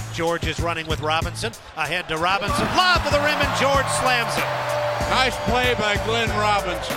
George is running with Robinson. Ahead to Robinson. Lob to the rim, and George slams it. Nice play by Glenn Robinson.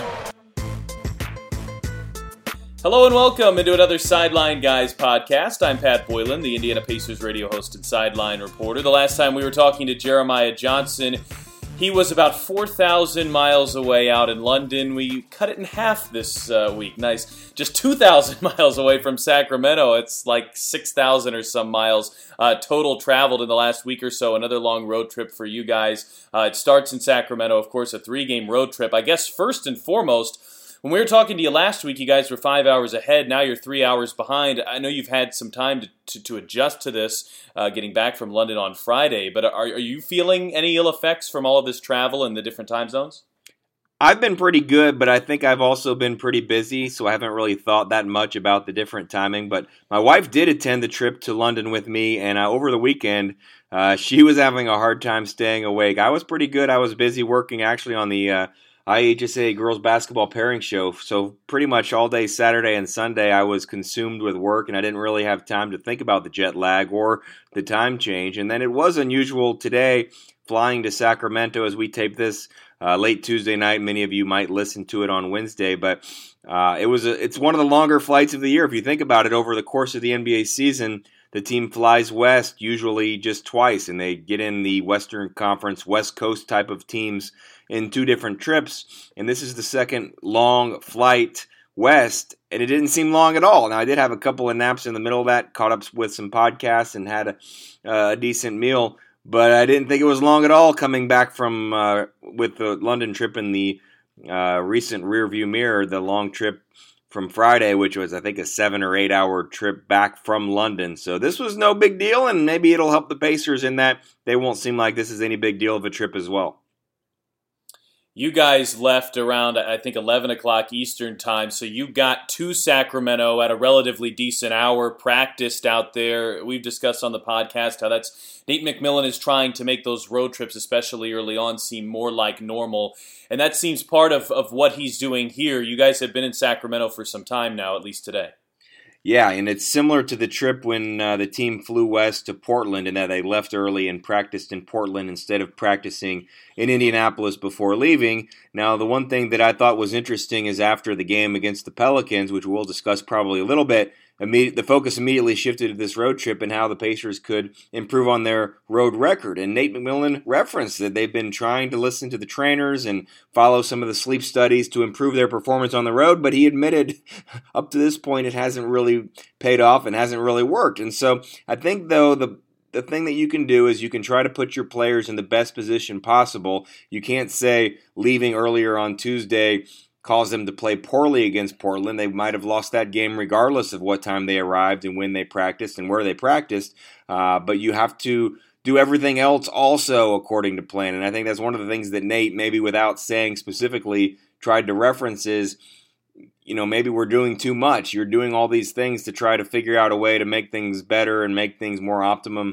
Hello and welcome into another Sideline Guys podcast. I'm Pat Boylan, the Indiana Pacers radio host and sideline reporter. The last time we were talking to Jeremiah Johnson, he was about 4,000 miles away out in London. We cut it in half this week. Nice. Just 2,000 miles away from Sacramento. It's like 6,000 or some miles total traveled in the last week or so. Another long road trip for you guys. It starts in Sacramento, of course, a 3-game road trip. I guess first and foremost, when we were talking to you last week, you guys were 5 hours ahead. Now you're 3 hours behind. I know you've had some time to adjust to this, getting back from London on Friday. But are you feeling any ill effects from all of this travel in the different time zones? I've been pretty good, but I think I've also been pretty busy, so I haven't really thought that much about the different timing. But my wife did attend the trip to London with me, and over the weekend, she was having a hard time staying awake. I was pretty good. I was busy working actually on the IHSA girls basketball pairing show. So pretty much all day Saturday and Sunday I was consumed with work, and I didn't really have time to think about the jet lag or the time change. And then it was unusual today flying to Sacramento as we tape this late Tuesday night. Many of you might listen to it on Wednesday, but it's one of the longer flights of the year. If you think about it, over the course of the NBA season, the team flies west usually just twice, and they get in the Western Conference West Coast type of teams in 2 different trips, and this is the second long flight west, and it didn't seem long at all. Now, I did have a couple of naps in the middle of that, caught up with some podcasts, and had a decent meal, but I didn't think it was long at all coming back from with the London trip in the recent rearview mirror, the long trip from Friday, which was, I think, a 7 or 8 hour trip back from London. So this was no big deal, and maybe it'll help the Pacers in that they won't seem like this is any big deal of a trip as well. You guys left around, I think, 11 o'clock Eastern time, so you got to Sacramento at a relatively decent hour, practiced out there. We've discussed on the podcast how Nate McMillan is trying to make those road trips, especially early on, seem more like normal, and that seems part of what he's doing here. You guys have been in Sacramento for some time now, at least today. Yeah, and it's similar to the trip when the team flew west to Portland, and that they left early and practiced in Portland instead of practicing in Indianapolis before leaving. Now, the one thing that I thought was interesting is after the game against the Pelicans, which we'll discuss probably a little bit, the focus immediately shifted to this road trip and how the Pacers could improve on their road record. And Nate McMillan referenced that they've been trying to listen to the trainers and follow some of the sleep studies to improve their performance on the road, but he admitted up to this point it hasn't really paid off and hasn't really worked. And so I think, though, the thing that you can do is you can try to put your players in the best position possible. You can't say leaving earlier on Tuesday caused them to play poorly against Portland. They might have lost that game regardless of what time they arrived and when they practiced and where they practiced. But you have to do everything else also according to plan. And I think that's one of the things that Nate, maybe without saying specifically, tried to reference is, maybe we're doing too much. You're doing all these things to try to figure out a way to make things better and make things more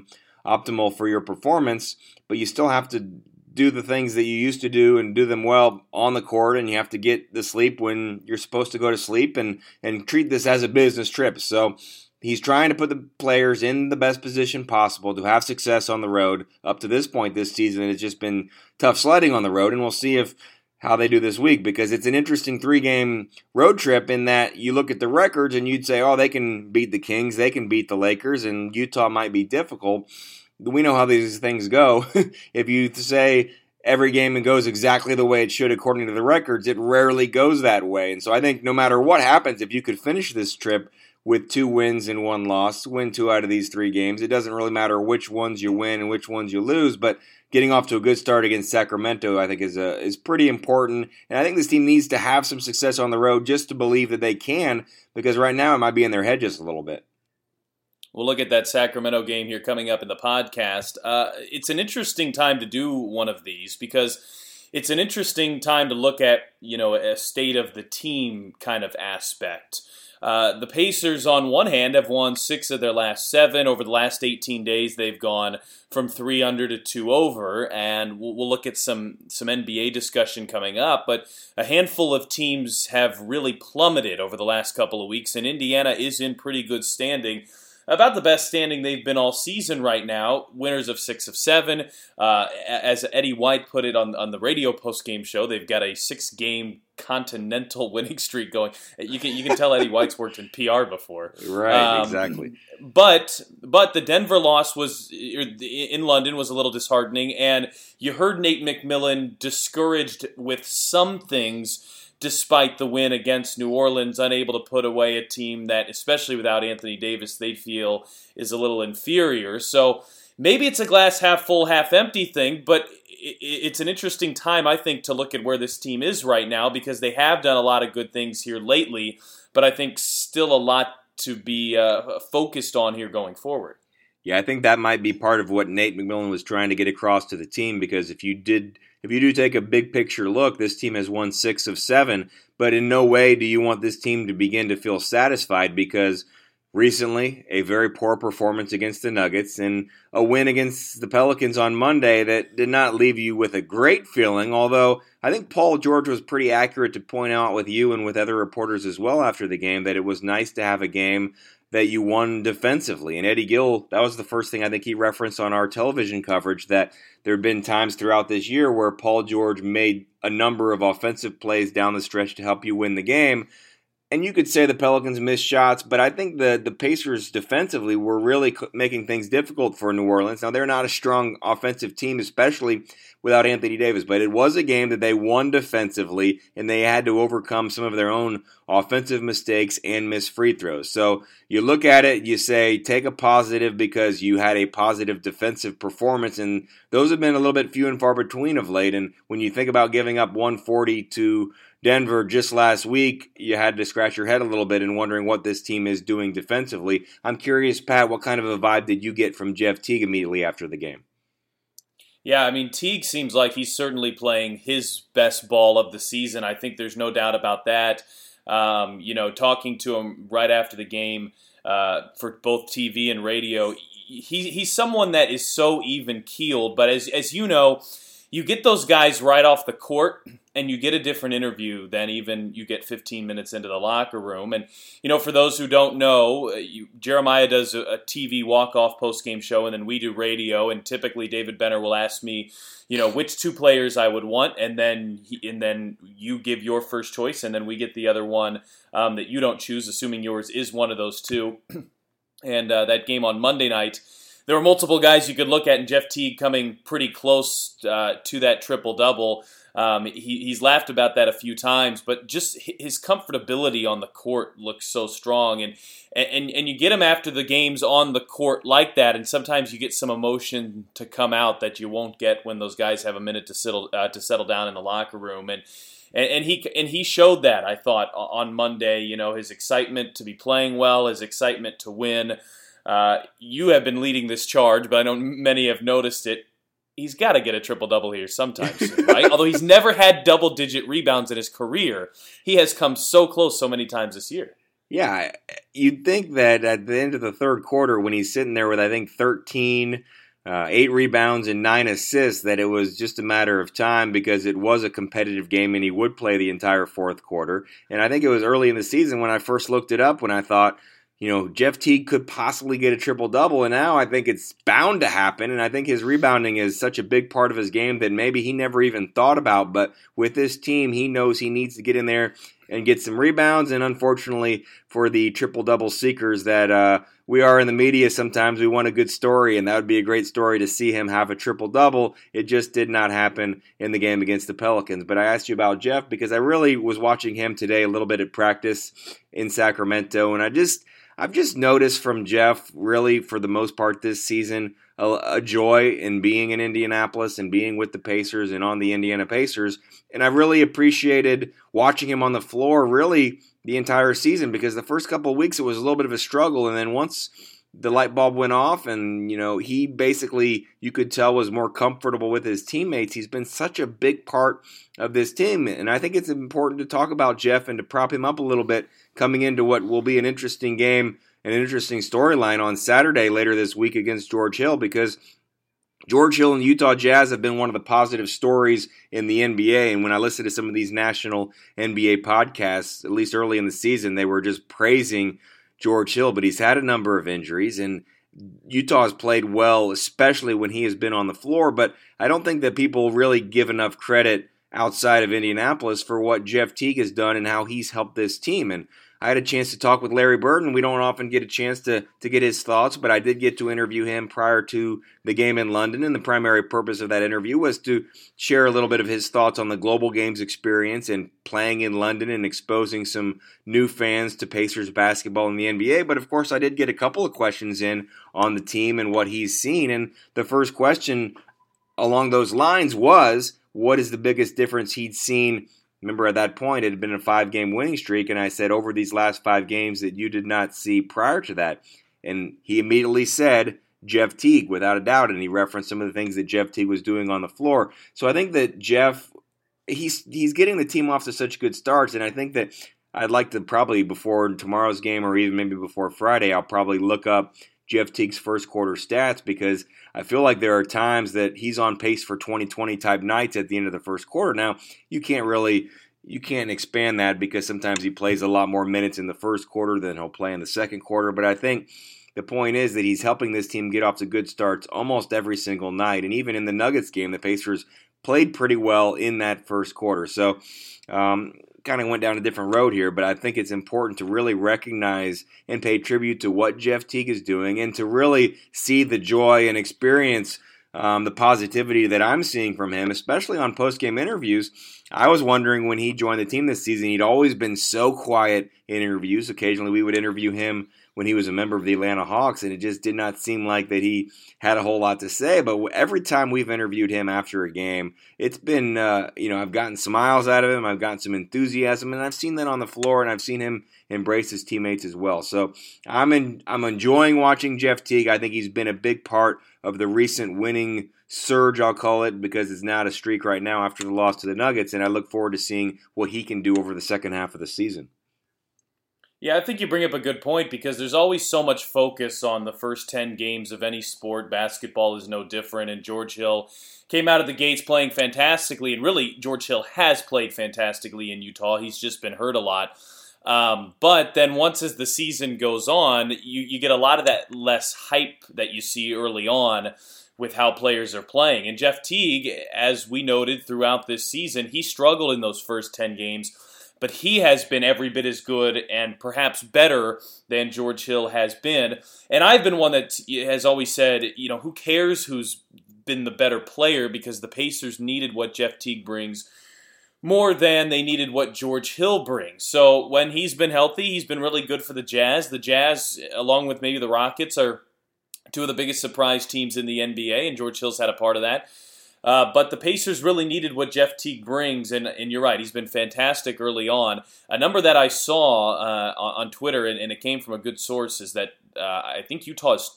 optimal for your performance, but you still have to do the things that you used to do and do them well on the court, and you have to get the sleep when you're supposed to go to sleep and treat this as a business trip. So he's trying to put the players in the best position possible to have success on the road. Up to this point this season, it's just been tough sledding on the road, and we'll see how they do this week, because it's an interesting 3-game road trip in that you look at the records and you'd say, oh, they can beat the Kings, they can beat the Lakers, and Utah might be difficult. We know how these things go. If you say every game goes exactly the way it should according to the records, it rarely goes that way. And so I think no matter what happens, if you could finish this trip with 2 wins and 1 loss, win 2 out of these 3 games, it doesn't really matter which ones you win and which ones you lose, but getting off to a good start against Sacramento, I think, is pretty important. And I think this team needs to have some success on the road just to believe that they can, because right now it might be in their head just a little bit. We'll look at that Sacramento game here coming up in the podcast. It's an interesting time to do one of these because it's an interesting time to look at, a state of the team kind of aspect. The Pacers, on one hand, have won 6 of their last 7. Over the last 18 days, they've gone from 3 under to 2 over, and we'll look at some NBA discussion coming up, but a handful of teams have really plummeted over the last couple of weeks, and Indiana is in pretty good standing. about the best standing they've been all season right now. Winners of 6 of 7. As Eddie White put it on the radio post-game show, they've got a 6-game continental winning streak going. You can tell Eddie White's worked in PR before. Right, exactly. But the Denver loss in London was a little disheartening, and you heard Nate McMillan discouraged with some things despite the win against New Orleans, unable to put away a team that, especially without Anthony Davis, they feel is a little inferior. So maybe it's a glass half full, half empty thing, but it's an interesting time, I think, to look at where this team is right now, because they have done a lot of good things here lately, but I think still a lot to be focused on here going forward. Yeah, I think that might be part of what Nate McMillan was trying to get across to the team, because if you do take a big picture look, this team has won 6 of 7, but in no way do you want this team to begin to feel satisfied, because recently a very poor performance against the Nuggets and a win against the Pelicans on Monday that did not leave you with a great feeling, although I think Paul George was pretty accurate to point out with you and with other reporters as well after the game that it was nice to have a game that you won defensively. And Eddie Gill, that was the first thing I think he referenced on our television coverage, that there have been times throughout this year where Paul George made a number of offensive plays down the stretch to help you win the game. And you could say the Pelicans missed shots, but I think the Pacers defensively were really making things difficult for New Orleans. Now, they're not a strong offensive team, especially without Anthony Davis, but it was a game that they won defensively, and they had to overcome some of their own offensive mistakes and missed free throws. So you look at it, you say, take a positive because you had a positive defensive performance, and those have been a little bit few and far between of late. And when you think about giving up 140 to Denver just last week, you had to scratch your head a little bit and wondering what this team is doing defensively. I'm curious, Pat, what kind of a vibe did you get from Jeff Teague immediately after the game? Yeah, I mean, Teague seems like he's certainly playing his best ball of the season. I think there's no doubt about that. Talking to him right after the game for both TV and radio, he's someone that is so even-keeled. But as you know, you get those guys right off the court, and you get a different interview than even you get 15 minutes into the locker room. And, for those who don't know, Jeremiah does a TV walk-off post-game show, and then we do radio, and typically David Benner will ask me, which 2 players I would want, and then you give your first choice, and then we get the other one that you don't choose, assuming yours is one of those 2. And that game on Monday night, there were multiple guys you could look at, and Jeff Teague coming pretty close to that triple-double. He's laughed about that a few times, but just his comfortability on the court looks so strong, and you get him after the games on the court like that, and sometimes you get some emotion to come out that you won't get when those guys have a minute to settle down in the locker room, and he showed that, I thought, on Monday. His excitement to be playing well, his excitement to win. You have been leading this charge, but I know many have noticed it. He's got to get a triple-double here sometime soon, right? Although he's never had double-digit rebounds in his career, he has come so close so many times this year. Yeah, you'd think that at the end of the third quarter, when he's sitting there with, I think, 13, 8 rebounds and 9 assists, that it was just a matter of time, because it was a competitive game and he would play the entire fourth quarter. And I think it was early in the season when I first looked it up when I thought, Jeff Teague could possibly get a triple-double, and now I think it's bound to happen, and I think his rebounding is such a big part of his game that maybe he never even thought about, but with this team, he knows he needs to get in there and get some rebounds, and unfortunately for the triple-double seekers that we are in the media, sometimes we want a good story, and that would be a great story to see him have a triple-double. It just did not happen in the game against the Pelicans. But I asked you about Jeff because I really was watching him today a little bit at practice in Sacramento, and I've just noticed from Jeff, really, for the most part this season, a joy in being in Indianapolis and being with the Pacers and on the Indiana Pacers. And I really appreciated watching him on the floor really the entire season, because the first couple of weeks it was a little bit of a struggle. And then once the light bulb went off and, he basically, you could tell, was more comfortable with his teammates. He's been such a big part of this team. And I think it's important to talk about Jeff and to prop him up a little bit coming into what will be an interesting game, an interesting storyline on Saturday later this week against George Hill, because George Hill and the Utah Jazz have been one of the positive stories in the NBA. And when I listen to some of these national NBA podcasts, at least early in the season, they were just praising George Hill, but he's had a number of injuries, and Utah has played well, especially when he has been on the floor, but I don't think that people really give enough credit outside of Indianapolis for what Jeff Teague has done and how he's helped this team. And I had a chance to talk with Larry Bird, and we don't often get a chance to get his thoughts, but I did get to interview him prior to the game in London, and the primary purpose of that interview was to share a little bit of his thoughts on the Global Games experience and playing in London and exposing some new fans to Pacers basketball in the NBA. But of course, I did get a couple of questions in on the team and what he's seen, and the first question along those lines was, what is the biggest difference he'd seen? Remember, at that point, it had been a 5-game winning streak, and I said, over these last 5 games that you did not see prior to that. And he immediately said, Jeff Teague, without a doubt, and he referenced some of the things that Jeff Teague was doing on the floor. So I think that Jeff, he's getting the team off to such good starts, and I think that I'd like to probably, before tomorrow's game or even maybe before Friday, I'll probably look up Jeff Teague's first quarter stats, because I feel like there are times that he's on pace for 20-20 type nights at the end of the first quarter. Now, you can't expand that because sometimes he plays a lot more minutes in the first quarter than he'll play in the second quarter. But I think the point is that he's helping this team get off to good starts almost every single night. And even in the Nuggets game, the Pacers played pretty well in that first quarter. So, kind of went down a different road here, but I think it's important to really recognize and pay tribute to what Jeff Teague is doing and to really see the joy and experience the positivity that I'm seeing from him, especially on post-game interviews. I was wondering when he joined the team this season, he'd always been so quiet in interviews. Occasionally we would interview him when he was a member of the Atlanta Hawks, and it just did not seem like that he had a whole lot to say. But every time we've interviewed him after a game, it's been, I've gotten smiles out of him, I've gotten some enthusiasm, and I've seen that on the floor, and I've seen him embrace his teammates as well. So I'm enjoying watching Jeff Teague. I think he's been a big part of the recent winning surge, I'll call it, because it's not a streak right now after the loss to the Nuggets, and I look forward to seeing what he can do over the second half of the season. Yeah, I think you bring up a good point, because there's always so much focus on the first 10 games of any sport. Basketball is no different, and George Hill came out of the gates playing fantastically, and really, George Hill has played fantastically in Utah. He's just been hurt a lot. But then once as the season goes on, you get a lot of that less hype that you see early on with how players are playing. And Jeff Teague, as we noted throughout this season, he struggled in those first 10 games, but he has been every bit as good and perhaps better than George Hill has been. And I've been one that has always said, who cares who's been the better player, because the Pacers needed what Jeff Teague brings more than they needed what George Hill brings. So when he's been healthy, he's been really good for the Jazz. The Jazz, along with maybe the Rockets, are two of the biggest surprise teams in the NBA, and George Hill's had a part of that. But the Pacers really needed what Jeff Teague brings, and you're right, he's been fantastic early on. A number that I saw on Twitter, and it came from a good source, is that I think Utah is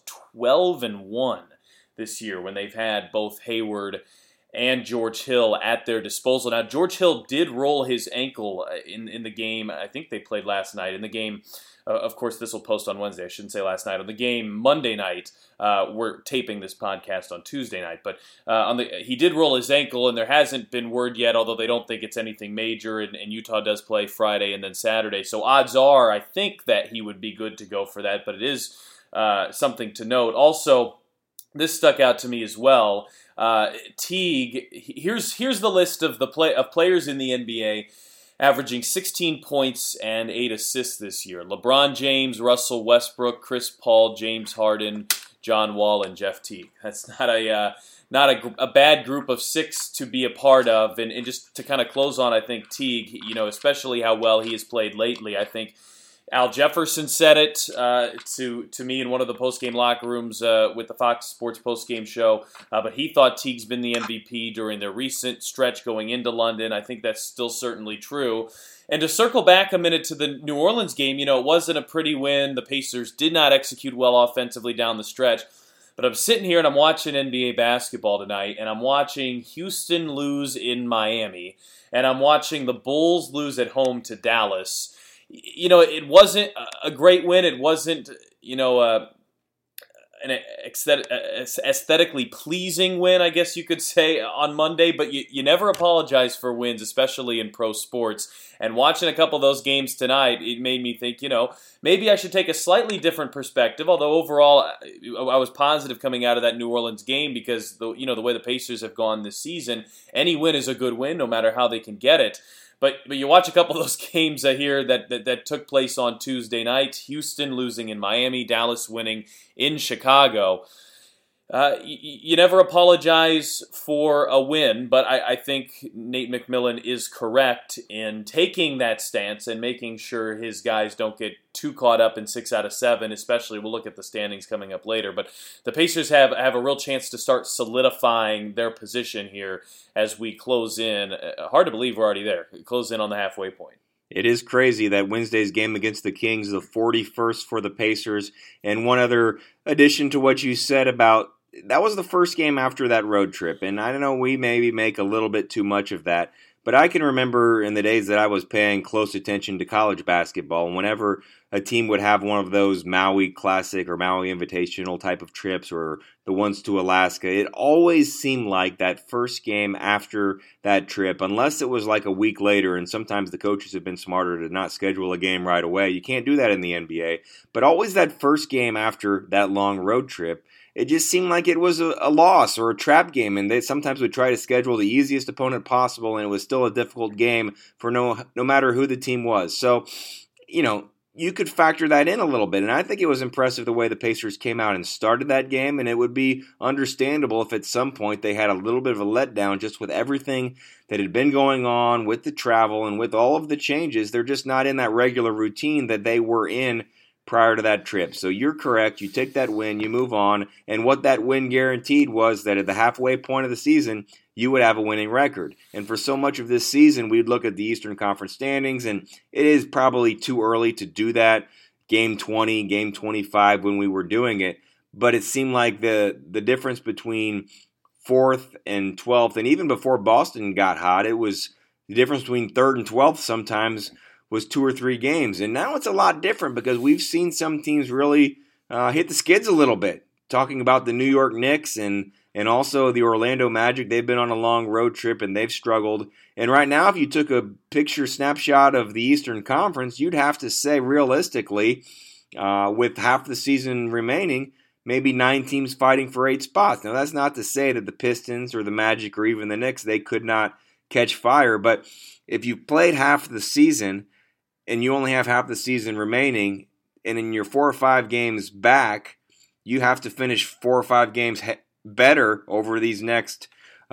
12-1 this year when they've had both Hayward and George Hill at their disposal. Now, George Hill did roll his ankle in the game. I think they played last night. In the game, of course, this will post on Wednesday. I shouldn't say last night. On the game Monday night, we're taping this podcast on Tuesday night. But he did roll his ankle, and there hasn't been word yet, although they don't think it's anything major. And Utah does play Friday and then Saturday. So odds are, I think, that he would be good to go for that. But it is something to note. Also, this stuck out to me as well. Teague, here's the list of players in the NBA averaging 16 points and 8 assists this year. LeBron James, Russell Westbrook, Chris Paul, James Harden, John Wall, and Jeff Teague. That's not a bad group of 6 to be a part of. And just to kind of close on, I think Teague, especially how well he has played lately, I think Al Jefferson said it to me in one of the post-game locker rooms with the Fox Sports post-game show, but he thought Teague's been the MVP during their recent stretch going into London. I think that's still certainly true. And to circle back a minute to the New Orleans game, it wasn't a pretty win. The Pacers did not execute well offensively down the stretch. But I'm sitting here and I'm watching NBA basketball tonight, and I'm watching Houston lose in Miami, and I'm watching the Bulls lose at home to Dallas. It wasn't a great win. It wasn't, an aesthetically pleasing win, I guess you could say, on Monday, but you never apologize for wins, especially in pro sports. And watching a couple of those games tonight, it made me think, maybe I should take a slightly different perspective, although overall I was positive coming out of that New Orleans game because the way the Pacers have gone this season, any win is a good win no matter how they can get it. But you watch a couple of those games here that took place on Tuesday night, Houston losing in Miami, Dallas winning in Chicago. You never apologize for a win, but I think Nate McMillan is correct in taking that stance and making sure his guys don't get too caught up in 6 out of 7, especially we'll look at the standings coming up later. But the Pacers have a real chance to start solidifying their position here as we close in. Hard to believe we're already there. Close in on the halfway point. It is crazy that Wednesday's game against the Kings is the 41st for the Pacers. And one other addition to what you said about that was the first game after that road trip. And I don't know, we maybe make a little bit too much of that. But I can remember in the days that I was paying close attention to college basketball, and whenever a team would have one of those Maui Classic or Maui Invitational type of trips or the ones to Alaska, it always seemed like that first game after that trip, unless it was like a week later, and sometimes the coaches have been smarter to not schedule a game right away. You can't do that in the NBA. But always that first game after that long road trip, it just seemed like it was a loss or a trap game, and they sometimes would try to schedule the easiest opponent possible, and it was still a difficult game for no matter who the team was. So, you could factor that in a little bit, and I think it was impressive the way the Pacers came out and started that game, and it would be understandable if at some point they had a little bit of a letdown just with everything that had been going on with the travel and with all of the changes. They're just not in that regular routine that they were in prior to that trip. So you're correct. You take that win, you move on, and what that win guaranteed was that at the halfway point of the season, you would have a winning record. And for so much of this season, we'd look at the Eastern Conference standings, and it is probably too early to do that, game 20, game 25 when we were doing it, but it seemed like the difference between 4th and 12th, and even before Boston got hot, it was the difference between 3rd and 12th sometimes was 2 or 3 games. And now it's a lot different because we've seen some teams really hit the skids a little bit. Talking about the New York Knicks and also the Orlando Magic, they've been on a long road trip and they've struggled. And right now, if you took a picture snapshot of the Eastern Conference, you'd have to say realistically, with half the season remaining, maybe 9 teams fighting for 8 spots. Now, that's not to say that the Pistons or the Magic or even the Knicks, they could not catch fire. But if you played half the season and you only have half the season remaining, and in your 4 or 5 games back, you have to finish 4 or 5 games better over these next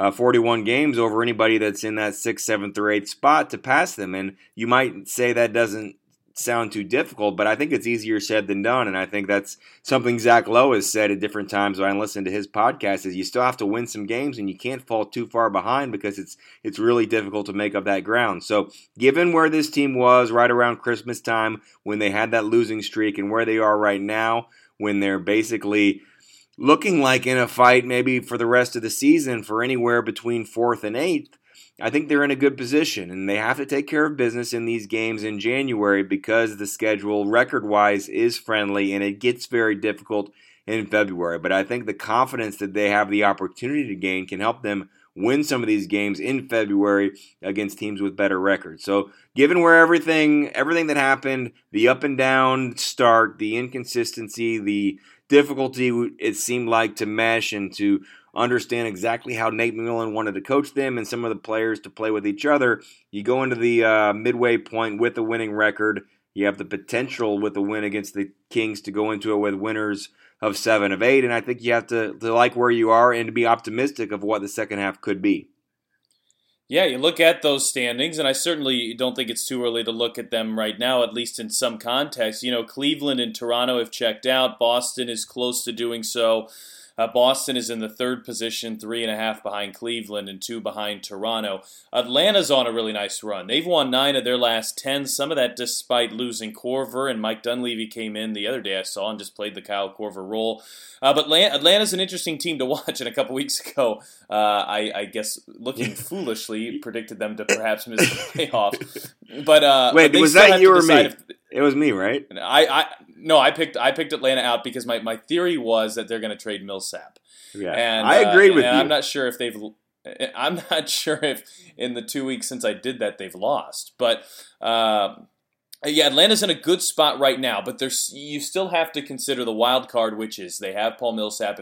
41 games over anybody that's in that 6th, 7th, or 8th spot to pass them. And you might say that doesn't sound too difficult, but I think it's easier said than done. And I think that's something Zach Lowe has said at different times when I listen to his podcast, is you still have to win some games and you can't fall too far behind because it's really difficult to make up that ground. So given where this team was right around Christmas time when they had that losing streak and where they are right now when they're basically looking like in a fight maybe for the rest of the season for anywhere between 4th and 8th, I think they're in a good position, and they have to take care of business in these games in January because the schedule, record-wise, is friendly, and it gets very difficult in February. But I think the confidence that they have the opportunity to gain can help them win some of these games in February against teams with better records. So given where everything that happened, the up and down start, the inconsistency, the difficulty it seemed like to mesh and to understand exactly how Nate McMillan wanted to coach them and some of the players to play with each other, you go into the midway point with a winning record. You have the potential with the win against the Kings to go into it with winners of 7 of 8, and I think you have to like where you are and to be optimistic of what the second half could be. Yeah, you look at those standings, and I certainly don't think it's too early to look at them right now, at least in some context. Cleveland and Toronto have checked out. Boston is close to doing so. Boston is in the 3rd position, 3.5 behind Cleveland and 2 behind Toronto. Atlanta's on a really nice run. They've won 9 of their last 10, some of that despite losing Korver, and Mike Dunleavy came in the other day I saw and just played the Kyle Korver role. But Atlanta's an interesting team to watch, and a couple weeks ago, I guess looking foolishly, predicted them to perhaps miss the playoffs. But wait, was that you or me? It was me, right? No, I picked Atlanta out because my theory was that they're going to trade Millsap. Yeah, and I agreed with you. I'm not sure if in the 2 weeks since I did that they've lost, but yeah, Atlanta's in a good spot right now. But you still have to consider the wild card, which is they have Paul Millsap.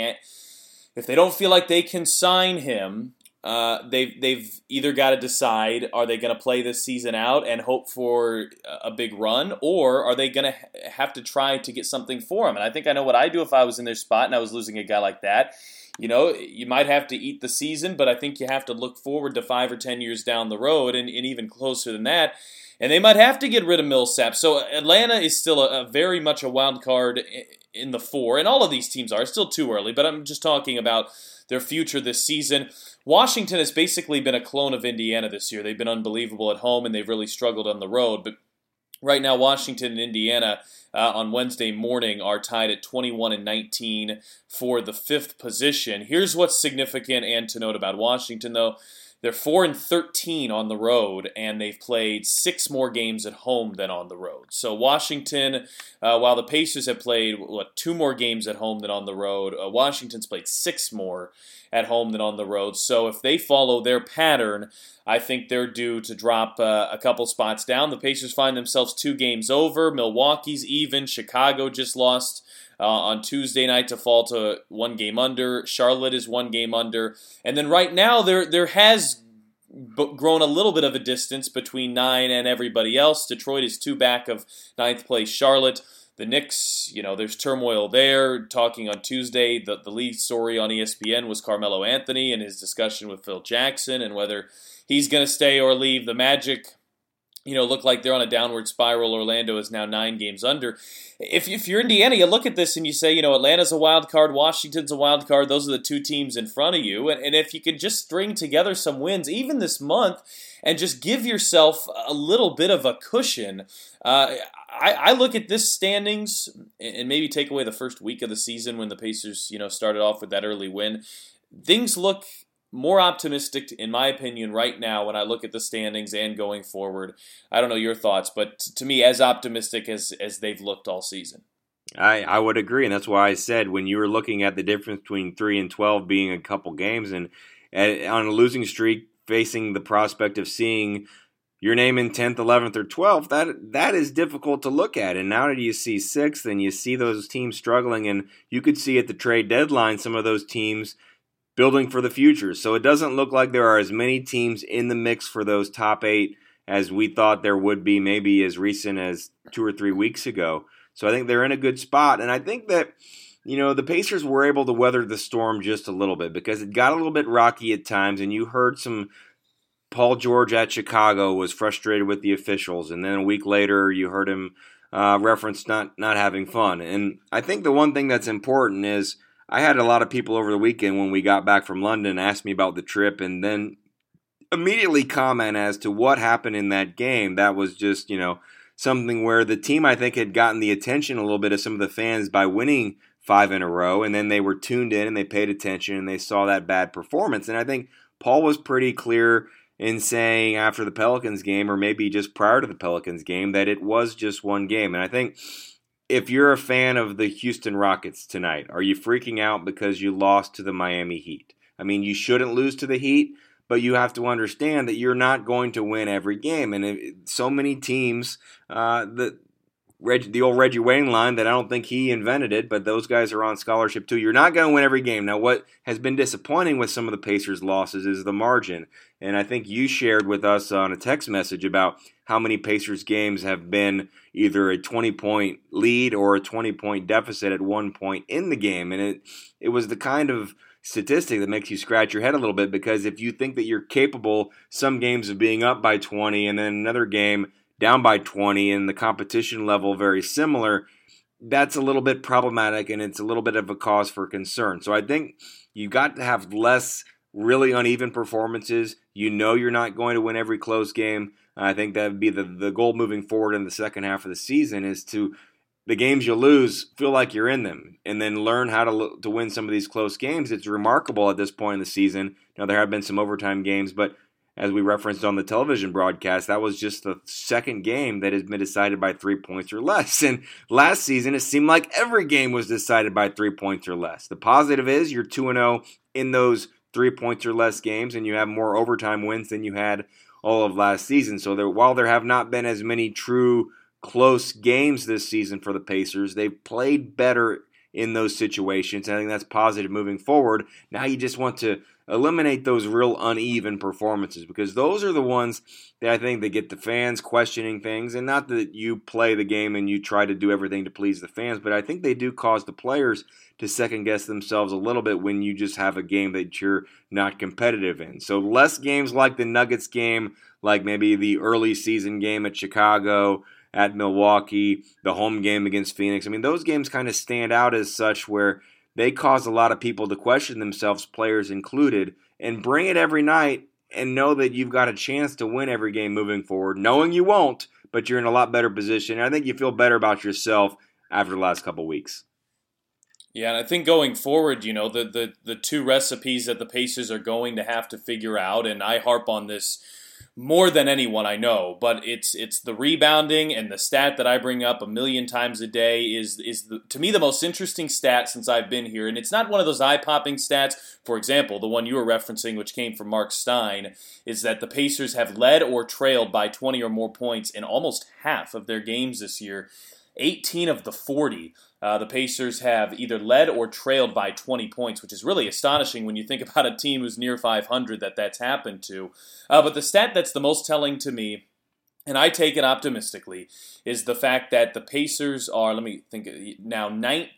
If they don't feel like they can sign him, they've either got to decide, are they going to play this season out and hope for a big run, or are they going to have to try to get something for him? And I think I know what I'd do if I was in their spot and I was losing a guy like that. You know, you might have to eat the season, but I think you have to look forward to 5 or 10 years down the road and even closer than that. And they might have to get rid of Millsap. So Atlanta is still a very much a wild card in the 4, and all of these teams are. It's still too early, but I'm just talking about their future this season. Washington has basically been a clone of Indiana this year. They've been unbelievable at home, and they've really struggled on the road. But right now, Washington and Indiana on Wednesday morning are tied at 21-19 for the 5th position. Here's what's significant and to note about Washington, though. They're 4-13 on the road, and they've played 6 more games at home than on the road. So Washington, while the Pacers have played 2 more games at home than on the road, Washington's played 6 more at home than on the road. So if they follow their pattern, I think they're due to drop a couple spots down. The Pacers find themselves 2 games over. Milwaukee's even. Chicago just lost on Tuesday night to fall to 1 game under. Charlotte is 1 game under. And then right now there has grown a little bit of a distance between 9 and everybody else. Detroit is 2 back of 9th place Charlotte. The Knicks, there's turmoil there. Talking on Tuesday, the lead story on ESPN was Carmelo Anthony and his discussion with Phil Jackson and whether he's going to stay or leave. The Magic, look like they're on a downward spiral. Orlando is now 9 games under. If you're Indiana, you look at this and you say, Atlanta's a wild card, Washington's a wild card. Those are the 2 teams in front of you. And if you could just string together some wins, even this month, and just give yourself a little bit of a cushion, I look at this standings and maybe take away the first week of the season when the Pacers, started off with that early win. Things look more optimistic, in my opinion, right now when I look at the standings and going forward. I don't know your thoughts, but to me, as optimistic as they've looked all season. I would agree, and that's why I said when you were looking at the difference between 3 and 12 being a couple games, and on a losing streak, facing the prospect of seeing your name in 10th, 11th, or 12th, that is difficult to look at. And now that you see 6th and you see those teams struggling, and you could see at the trade deadline some of those teams building for the future. So it doesn't look like there are as many teams in the mix for those top 8 as we thought there would be maybe as recent as 2 or 3 weeks ago. So I think they're in a good spot. And I think that, the Pacers were able to weather the storm just a little bit because it got a little bit rocky at times, and you heard some Paul George at Chicago was frustrated with the officials, and then a week later you heard him reference not having fun. And I think the one thing that's important is I had a lot of people over the weekend when we got back from London ask me about the trip and then immediately comment as to what happened in that game. That was just, something where the team, I think, had gotten the attention a little bit of some of the fans by winning 5 in a row, and then they were tuned in and they paid attention and they saw that bad performance. And I think Paul was pretty clear in saying after the Pelicans game, or maybe just prior to the Pelicans game, that it was just 1 game. And I think if you're a fan of the Houston Rockets tonight, are you freaking out because you lost to the Miami Heat? I mean, you shouldn't lose to the Heat, but you have to understand that you're not going to win every game. And so many teams, the old Reggie Wayne line that I don't think he invented it, but those guys are on scholarship too. You're not going to win every game. Now, what has been disappointing with some of the Pacers' losses is the margin. And I think you shared with us on a text message about how many Pacers games have been either a 20-point lead or a 20-point deficit at one point in the game. And it was the kind of statistic that makes you scratch your head a little bit, because if you think that you're capable some games of being up by 20 and then another game down by 20 and the competition level very similar, that's a little bit problematic and it's a little bit of a cause for concern. So I think you've got to have less really uneven performances. You're not going to win every close game. I think that would be the goal moving forward in the second half of the season, is to, the games you lose, feel like you're in them, and then learn how to win some of these close games. It's remarkable at this point in the season. Now, there have been some overtime games, but as we referenced on the television broadcast, that was just the second game that has been decided by 3 points or less. And last season, it seemed like every game was decided by 3 points or less. The positive is you're 2-0 in those 3 points or less games, and you have more overtime wins than you had all of last season. So while there have not been as many true close games this season for the Pacers, they've played better in those situations. I think that's positive moving forward. Now you just want to eliminate those real uneven performances, because those are the ones that I think that get the fans questioning things. And not that you play the game and you try to do everything to please the fans, but I think they do cause the players to second guess themselves a little bit when you just have a game that you're not competitive in. So less games like the Nuggets game, like maybe the early season game at Chicago, at Milwaukee, the home game against Phoenix. I mean, those games kind of stand out as such where they cause a lot of people to question themselves, players included, and bring it every night and know that you've got a chance to win every game moving forward, knowing you won't, but you're in a lot better position. And I think you feel better about yourself after the last couple weeks. Yeah, and I think going forward, the two recipes that the Pacers are going to have to figure out, and I harp on this more than anyone I know, but it's the rebounding, and the stat that I bring up a million times a day is to me the most interesting stat since I've been here, and it's not one of those eye-popping stats. For example, the one you were referencing, which came from Mark Stein, is that the Pacers have led or trailed by 20 or more points in almost half of their games this year. 18 of the 40. The Pacers have either led or trailed by 20 points, which is really astonishing when you think about a team who's near 500 that's happened to. But the stat that's the most telling to me, and I take it optimistically, is the fact that the Pacers are, let me think now,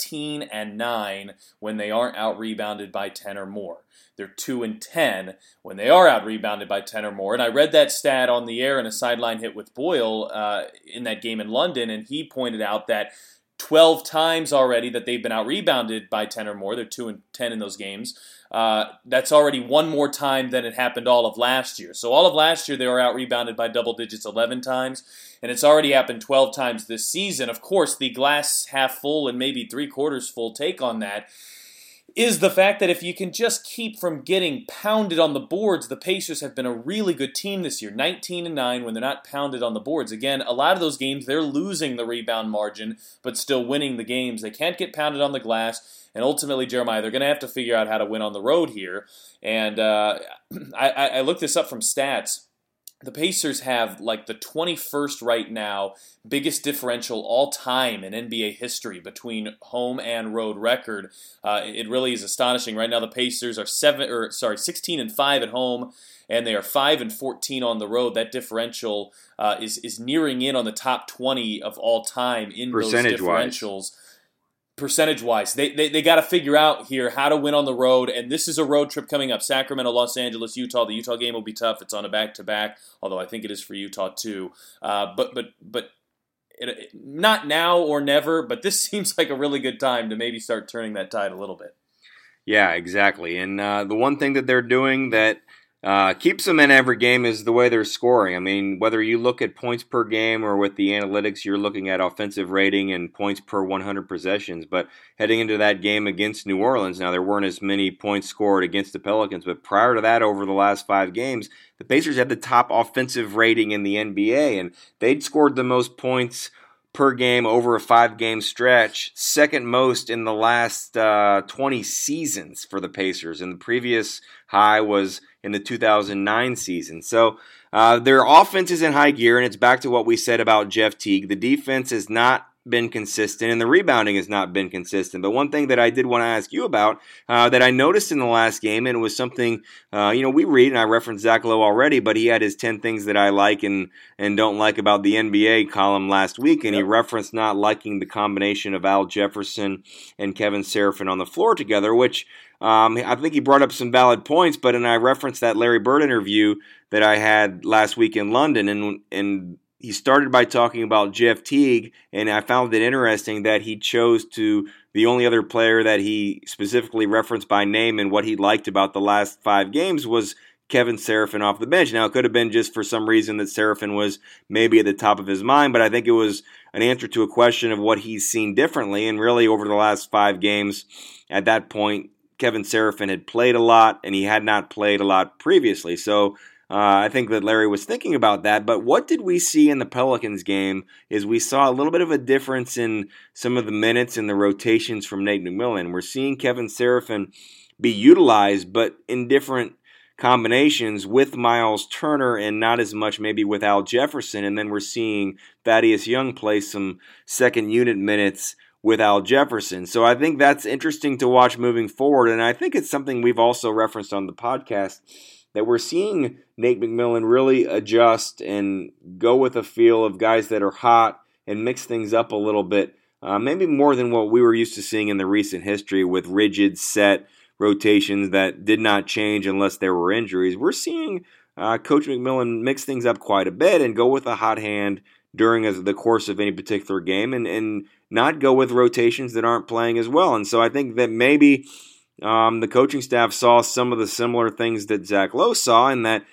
19-9 when they aren't out-rebounded by 10 or more. They're 2-10 when they are out-rebounded by 10 or more. And I read that stat on the air in a sideline hit with Boyle in that game in London, and he pointed out that 12 times already that they've been out-rebounded by 10 or more. They're 2-10 in those games. That's already one more time than it happened all of last year. So all of last year they were out-rebounded by double digits 11 times, and it's already happened 12 times this season. Of course, the glass half full and maybe three-quarters full take on that is the fact that if you can just keep from getting pounded on the boards, the Pacers have been a really good team this year, 19-9 when they're not pounded on the boards. Again, a lot of those games, they're losing the rebound margin, but still winning the games. They can't get pounded on the glass, and ultimately, Jeremiah, they're going to have to figure out how to win on the road here. And I looked this up from stats. The Pacers have like the 21st right now biggest differential all time in NBA history between home and road record. It really is astonishing. Right now the Pacers are 16-5 at home, and they are 5-14 on the road. That differential is nearing in on the top 20 of all time in those differentials. Percentage-wise, they got to figure out here how to win on the road, and this is a road trip coming up. Sacramento, Los Angeles, Utah. The Utah game will be tough. It's on a back-to-back, although I think it is for Utah too. But not now or never, but this seems like a really good time to maybe start turning that tide a little bit. Yeah, exactly. And the one thing that they're doing that keeps them in every game is the way they're scoring. I mean, whether you look at points per game or with the analytics, you're looking at offensive rating and points per 100 possessions. But heading into that game against New Orleans, now there weren't as many points scored against the Pelicans, but prior to that, over the last 5 games, the Pacers had the top offensive rating in the NBA, and they'd scored the most points per game over a 5-game stretch, second most in the last 20 seasons for the Pacers, and the previous high was in the 2009 season. So their offense is in high gear, and it's back to what we said about Jeff Teague. The defense has not been consistent, and the rebounding has not been consistent. But one thing that I did want to ask you about that I noticed in the last game, and it was something, we read, and I referenced Zach Lowe already, but he had his 10 things that I like and don't like about the NBA column last week, and he referenced not liking the combination of Al Jefferson and Kevin Seraphin on the floor together, which I think he brought up some valid points, but I referenced that Larry Bird interview that I had last week in London, and he started by talking about Jeff Teague, and I found it interesting that he chose the only other player that he specifically referenced by name and what he liked about the last 5 games was Kevin Seraphin off the bench. Now, it could have been just for some reason that Seraphin was maybe at the top of his mind, but I think it was an answer to a question of what he's seen differently, and really over the last 5 games, at that point, Kevin Seraphin had played a lot, and he had not played a lot previously. So I think that Larry was thinking about that. But what did we see in the Pelicans game is we saw a little bit of a difference in some of the minutes and the rotations from Nate McMillan. We're seeing Kevin Seraphin be utilized, but in different combinations with Miles Turner and not as much maybe with Al Jefferson. And then we're seeing Thaddeus Young play some second unit minutes with Al Jefferson. So I think that's interesting to watch moving forward. And I think it's something we've also referenced on the podcast, that we're seeing Nate McMillan really adjust and go with a feel of guys that are hot and mix things up a little bit, maybe more than what we were used to seeing in the recent history with rigid set rotations that did not change unless there were injuries. We're seeing Coach McMillan mix things up quite a bit and go with a hot hand during the course of any particular game and not go with rotations that aren't playing as well. And so I think that maybe the coaching staff saw some of the similar things that Zach Lowe saw, in that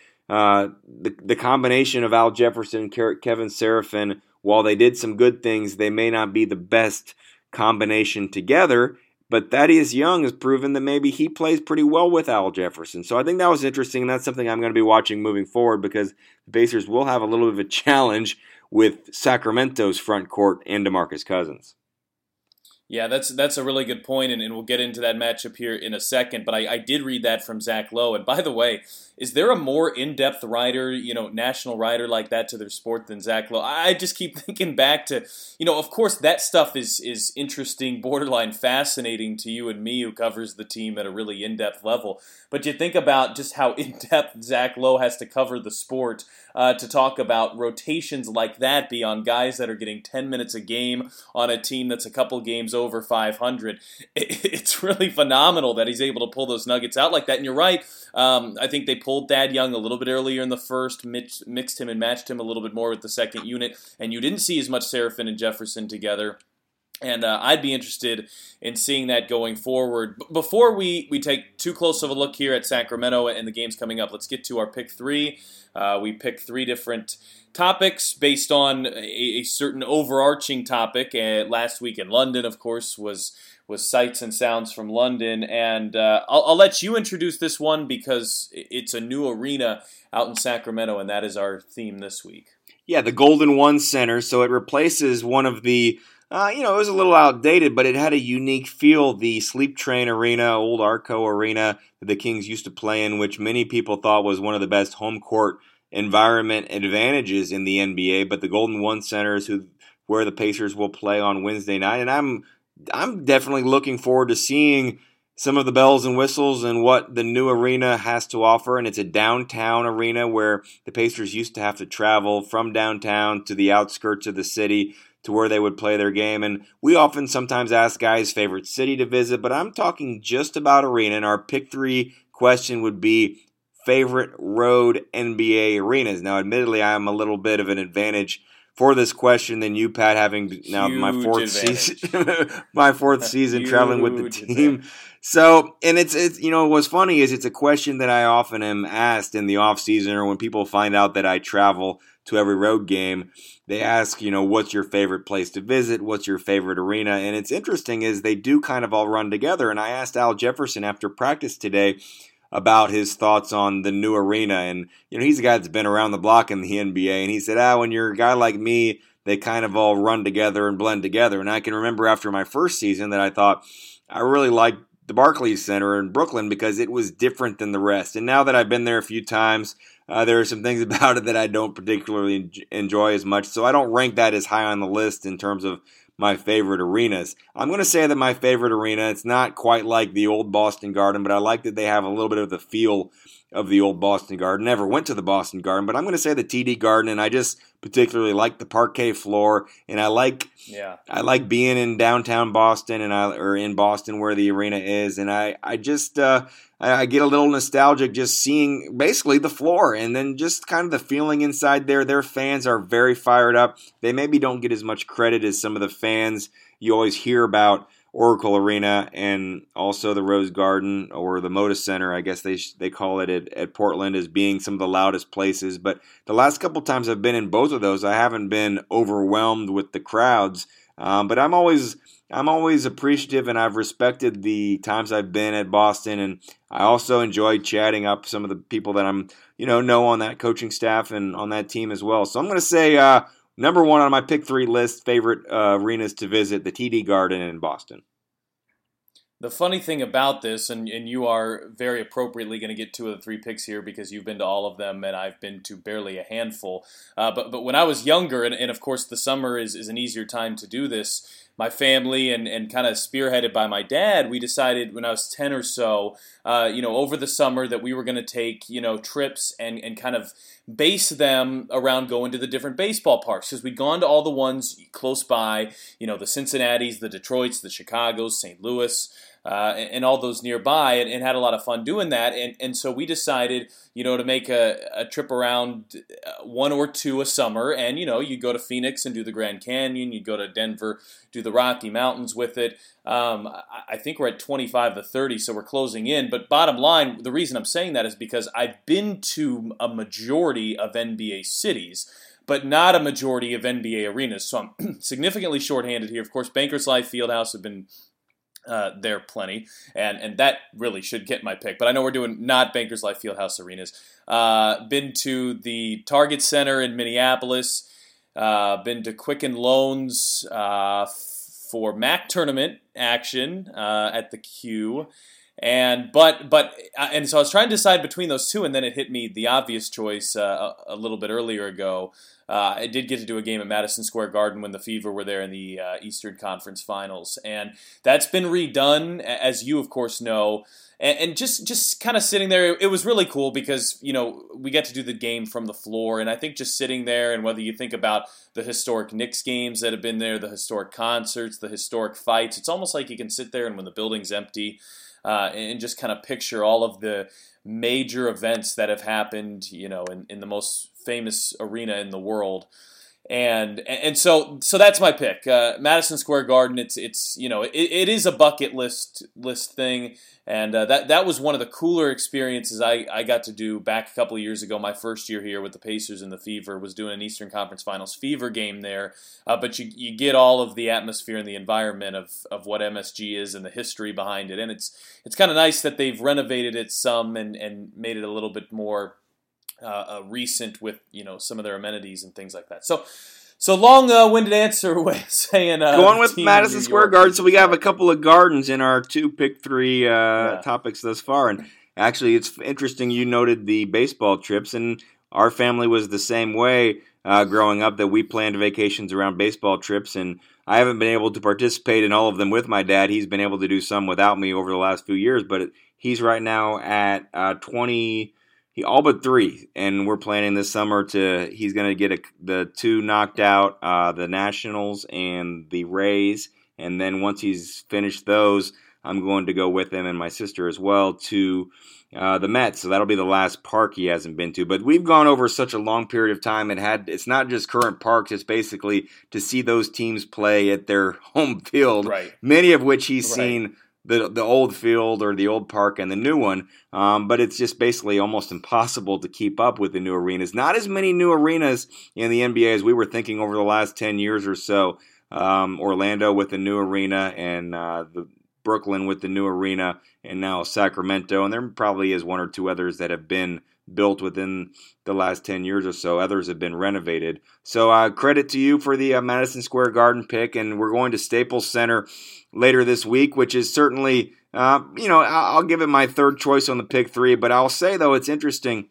the combination of Al Jefferson and Kevin Seraphin, while they did some good things, they may not be the best combination together. But Thaddeus Young has proven that maybe he plays pretty well with Al Jefferson. So I think that was interesting, and that's something I'm going to be watching moving forward, because the Pacers will have a little bit of a challenge with Sacramento's front court and DeMarcus Cousins. Yeah, that's a really good point, and we'll get into that matchup here in a second. But I did read that from Zach Lowe. And by the way, is there a more in-depth writer, national writer like that to their sport than Zach Lowe? I just keep thinking back to, of course that stuff is interesting, borderline fascinating to you and me who covers the team at a really in-depth level. But you think about just how in-depth Zach Lowe has to cover the sport to talk about rotations like that beyond guys that are getting 10 minutes a game on a team that's a couple games over 500. It's really phenomenal that he's able to pull those nuggets out like that. And you're right. I think they pulled Thad Young a little bit earlier in the first, mixed him and matched him a little bit more with the second unit, and you didn't see as much Seraphin and Jefferson together. And I'd be interested in seeing that going forward. Before we take too close of a look here at Sacramento and the games coming up, let's get to our pick three. We picked three different topics based on a certain overarching topic. Last week in London, of course, was Sights and Sounds from London. And I'll let you introduce this one because it's a new arena out in Sacramento, and that is our theme this week. Yeah, the Golden One Center. So it replaces one of the it was a little outdated, but it had a unique feel. The Sleep Train Arena, old Arco Arena that the Kings used to play in, which many people thought was one of the best home court environment advantages in the NBA. But the Golden One Center is where the Pacers will play on Wednesday night, and I'm definitely looking forward to seeing some of the bells and whistles and what the new arena has to offer. And it's a downtown arena where the Pacers used to have to travel from downtown to the outskirts of the city to where they would play their game. And we often sometimes ask guys' favorite city to visit, but I'm talking just about arena. And our pick three question would be favorite road NBA arenas. Now, admittedly, I am a little bit of an advantage for this question than you, Pat, having now my fourth season traveling with the team. So, and it's what's funny is it's a question that I often am asked in the off season, or when people find out that I travel to every road game, they ask, what's your favorite place to visit? What's your favorite arena? And it's interesting is they do kind of all run together. And I asked Al Jefferson after practice today about his thoughts on the new arena. And, he's a guy that's been around the block in the NBA. And he said, when you're a guy like me, they kind of all run together and blend together. And I can remember after my first season that I thought I really liked the Barclays Center in Brooklyn because it was different than the rest. And now that I've been there a few times, there are some things about it that I don't particularly enjoy as much. So I don't rank that as high on the list in terms of my favorite arenas. I'm going to say that my favorite arena, it's not quite like the old Boston Garden, but I like that they have a little bit of the feel of the old Boston Garden. Never went to the Boston Garden, but I'm going to say the TD Garden, and I just particularly like the parquet floor, and I like being in downtown Boston or in Boston where the arena is, and I get a little nostalgic just seeing basically the floor and then just kind of the feeling inside there. Their fans are very fired up. They maybe don't get as much credit as some of the fans you always hear about Oracle Arena and also the Rose Garden or the Moda Center, I guess they call it at Portland, as being some of the loudest places. But the last couple times I've been in both of those, I haven't been overwhelmed with the crowds. But I'm always appreciative, and I've respected the times I've been at Boston, and I also enjoyed chatting up some of the people that I'm know on that coaching staff and on that team as well. So I'm going to say number one on my pick 3 list, favorite arenas to visit, the TD Garden in Boston. The funny thing about this, and you are very appropriately going to get 2 of the 3 picks here because you've been to all of them and I've been to barely a handful. But when I was younger, and of course the summer is an easier time to do this, my family and kind of spearheaded by my dad, we decided when I was 10 or so, over the summer that we were going to take, trips and kind of base them around going to the different baseball parks, because we'd gone to all the ones close by, the Cincinnatis, the Detroits, the Chicagos, St. Louis, and all those nearby, and had a lot of fun doing that. And so we decided, to make a trip around 1 or 2 a summer. And, you'd go to Phoenix and do the Grand Canyon. You'd go to Denver, do the Rocky Mountains with it. I think we're at 25 to 30, so we're closing in. But bottom line, the reason I'm saying that is because I've been to a majority of NBA cities, but not a majority of NBA arenas. So I'm significantly shorthanded here. Of course, Bankers Life Fieldhouse have been there plenty, and that really should get my pick. But I know we're doing not Bankers Life Fieldhouse arenas. Been to the Target Center in Minneapolis. Been to Quicken Loans for MAC tournament action at the Q. And so I was trying to decide between those 2, and then it hit me the obvious choice a little bit earlier ago. I did get to do a game at Madison Square Garden when the Fever were there in the Eastern Conference Finals, and that's been redone, as you of course know. And just kind of sitting there, it was really cool because we get to do the game from the floor, and I think just sitting there, and whether you think about the historic Knicks games that have been there, the historic concerts, the historic fights, it's almost like you can sit there and when the building's empty. And just kind of picture all of the major events that have happened, in the most famous arena in the world, and so that's my pick. Madison Square Garden. It is a bucket list thing, and that was one of the cooler experiences I got to do back a couple of years ago. My first year here with the Pacers and the Fever was doing an Eastern Conference Finals Fever game there. But you get all of the atmosphere and the environment of what MSG is and the history behind it, and it's kind of nice that they've renovated it some and made it a little bit more recent with some of their amenities and things like that. So long-winded answer with saying going with Madison Square Garden. So we have a couple of gardens in our 2 pick 3 topics thus far, and actually it's interesting you noted the baseball trips, and our family was the same way growing up, that we planned vacations around baseball trips, and I haven't been able to participate in all of them with my dad. He's been able to do some without me over the last few years, but he's right now at 20. All but 3, and we're planning this summer he's going to get the 2 knocked out, the Nationals and the Rays, and then once he's finished those, I'm going to go with him and my sister as well to the Mets, so that'll be the last park he hasn't been to. But we've gone over such a long period of time, it's not just current parks, it's basically to see those teams play at their home field, right, many of which he's seen the old field or the old park and the new one, but it's just basically almost impossible to keep up with the new arenas. Not as many new arenas in the NBA as we were thinking over the last 10 years or so. Orlando with the new arena, and the Brooklyn with the new arena, and now Sacramento, and there probably is 1 or 2 others that have been built within the last 10 years or so. Others have been renovated. So credit to you for the Madison Square Garden pick, and we're going to Staples Center later this week, which is certainly, I'll give it my 3rd choice on the pick 3, but I'll say, though, it's interesting.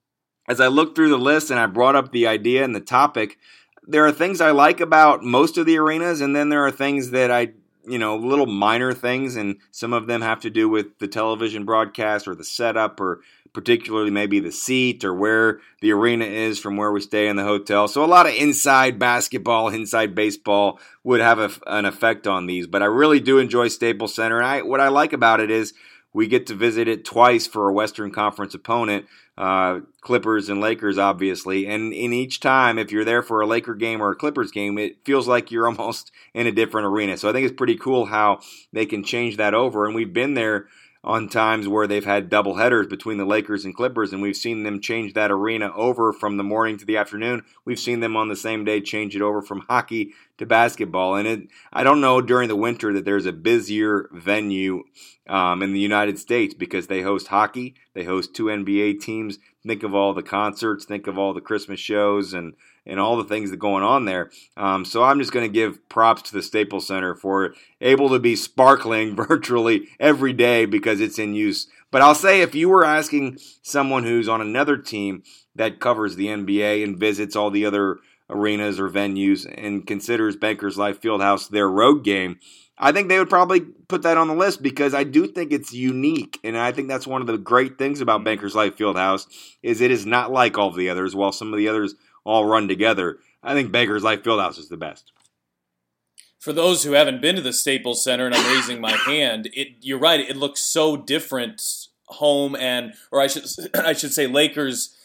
As I looked through the list and I brought up the idea and the topic, there are things I like about most of the arenas, and then there are things that little minor things, and some of them have to do with the television broadcast or the setup, or particularly maybe the seat or where the arena is from where we stay in the hotel. So a lot of inside basketball, inside baseball would have an effect on these. But I really do enjoy Staples Center. And what I like about it is we get to visit it twice for a Western Conference opponent, Clippers and Lakers, obviously. And in each time, if you're there for a Laker game or a Clippers game, it feels like you're almost in a different arena. So I think it's pretty cool how they can change that over. And we've been there on times where they've had doubleheaders between the Lakers and Clippers, and we've seen them change that arena over from the morning to the afternoon. We've seen them on the same day change it over from hockey to basketball. And I don't know during the winter that there's a busier venue in the United States, because they host hockey, they host 2 NBA teams. Think of all the concerts, think of all the Christmas shows, and all the things that are going on there. So I'm just going to give props to the Staples Center for able to be sparkling virtually every day because it's in use. But I'll say, if you were asking someone who's on another team that covers the NBA and visits all the other arenas or venues and considers Bankers Life Fieldhouse their road game, I think they would probably put that on the list, because I do think it's unique, and I think that's one of the great things about Bankers Life Fieldhouse is it is not like all of the others. While some of the others all run together, I think Bankers Life Fieldhouse is the best. For those who haven't been to the Staples Center, and I'm raising my hand, you're right. It looks so different, home or I should say Lakers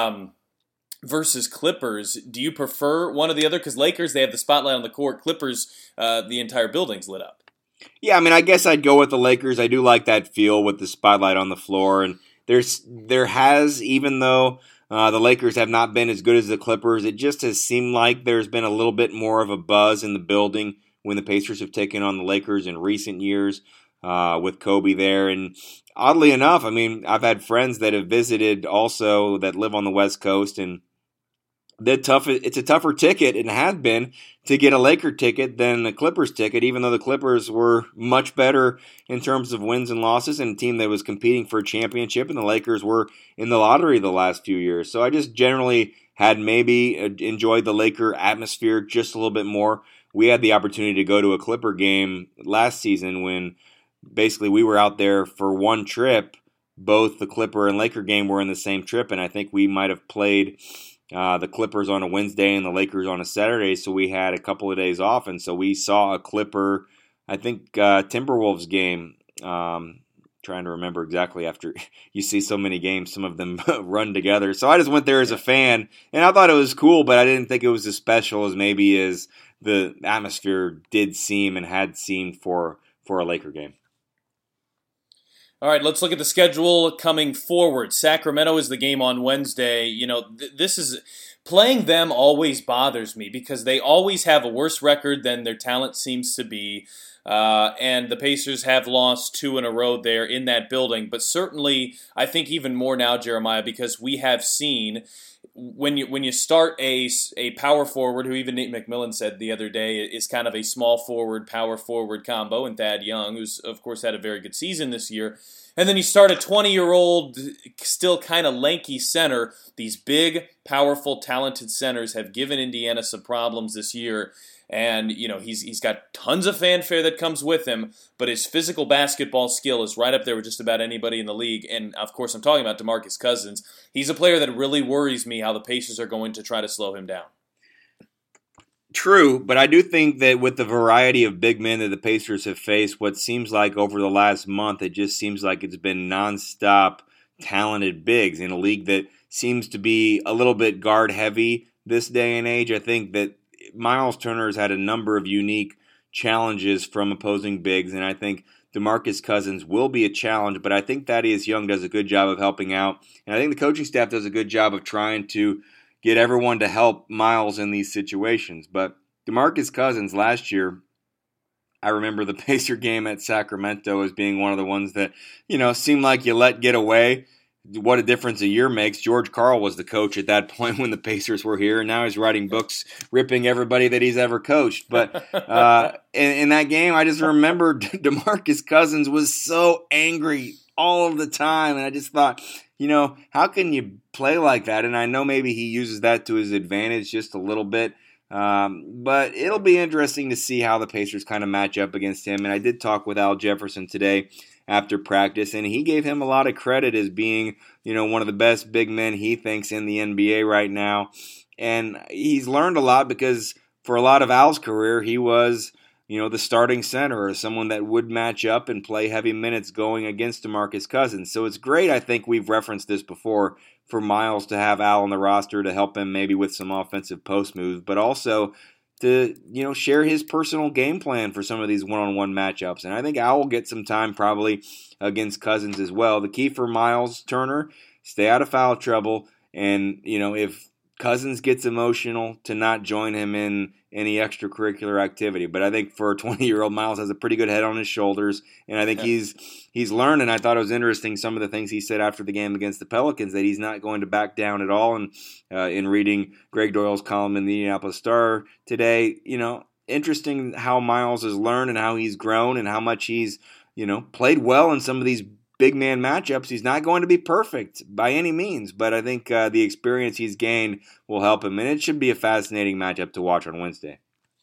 versus Clippers. Do you prefer one or the other? Because Lakers, they have the spotlight on the court. Clippers, the entire building's lit up. Yeah, I mean, I guess I'd go with the Lakers. I do like that feel with the spotlight on the floor. And there has, even though the Lakers have not been as good as the Clippers, it just has seemed like there's been a little bit more of a buzz in the building when the Pacers have taken on the Lakers in recent years with Kobe there. And oddly enough, I mean, I've had friends that have visited also that live on the West Coast, and it's a tougher ticket, and has been, to get a Laker ticket than the Clippers ticket, even though the Clippers were much better in terms of wins and losses, and a team that was competing for a championship, and the Lakers were in the lottery the last few years. So I just generally had maybe enjoyed the Laker atmosphere just a little bit more. We had the opportunity to go to a Clipper game last season when basically we were out there for one trip. Both the Clipper and Laker game were in the same trip, and I think we might have played the Clippers on a Wednesday and the Lakers on a Saturday, so we had a couple of days off, and so we saw a Clipper, I think, Timberwolves game. Trying to remember exactly, after you see so many games, some of them run together. So I just went there as a fan, and I thought it was cool, but I didn't think it was as special as maybe as the atmosphere did seem and had seemed for a Laker game. All right, let's look at the schedule coming forward. Sacramento is the game on Wednesday. You know, this is playing them always bothers me because they always have a worse record than their talent seems to be. And the Pacers have lost 2 in a row there in that building. But certainly, I think even more now, Jeremiah, because we have seen when you start a power forward, who even Nate McMillan said the other day is kind of a small forward, power forward combo, and Thad Young, who's of course had a very good season this year. And then you start a 20-year-old, still kind of lanky center. These big, powerful, talented centers have given Indiana some problems this year. And, you know, he's got tons of fanfare that comes with him, but his physical basketball skill is right up there with just about anybody in the league. And, of course, I'm talking about DeMarcus Cousins. He's a player that really worries me how the Pacers are going to try to slow him down. True, but I do think that with the variety of big men that the Pacers have faced, what seems like over the last month, it just seems like it's been nonstop talented bigs in a league that seems to be a little bit guard-heavy this day and age. I think that Miles Turner has had a number of unique challenges from opposing bigs, and I think DeMarcus Cousins will be a challenge, but I think Thaddeus Young does a good job of helping out, and I think the coaching staff does a good job of trying to get everyone to help Miles in these situations. But DeMarcus Cousins last year, I remember the Pacer game at Sacramento as being one of the ones that, you know, seemed like you let get away. What a difference a year makes. George Karl was the coach at that point when the Pacers were here, and now he's writing books ripping everybody that he's ever coached. But in that game, I just remember DeMarcus Cousins was so angry all of the time, and I just thought, you know, how can you play like that? And I know maybe he uses that to his advantage just a little bit, but it'll be interesting to see how the Pacers kind of match up against him. And I did talk with Al Jefferson today after practice, and he gave him a lot of credit as being, you know, one of the best big men he thinks in the NBA right now. And he's learned a lot because for a lot of Al's career, he was, you know, the starting center or someone that would match up and play heavy minutes going against DeMarcus Cousins. So it's great, I think we've referenced this before, for Miles to have Al on the roster to help him maybe with some offensive post moves, but also to, share his personal game plan for some of these one-on-one matchups. And I think Al will get some time probably against Cousins as well. The key for Miles Turner, stay out of foul trouble. And, if Cousins gets emotional, to not join him in any extracurricular activity. But I think for a 20-year-old, Miles has a pretty good head on his shoulders. And I think he's learned, and I thought it was interesting some of the things he said after the game against the Pelicans, that he's not going to back down at all. And in reading Greg Doyle's column in the Indianapolis Star today, interesting how Miles has learned and how he's grown and how much he's, played well in some of these big man matchups. He's not going to be perfect by any means, but I think the experience he's gained will help him, and it should be a fascinating matchup to watch on Wednesday.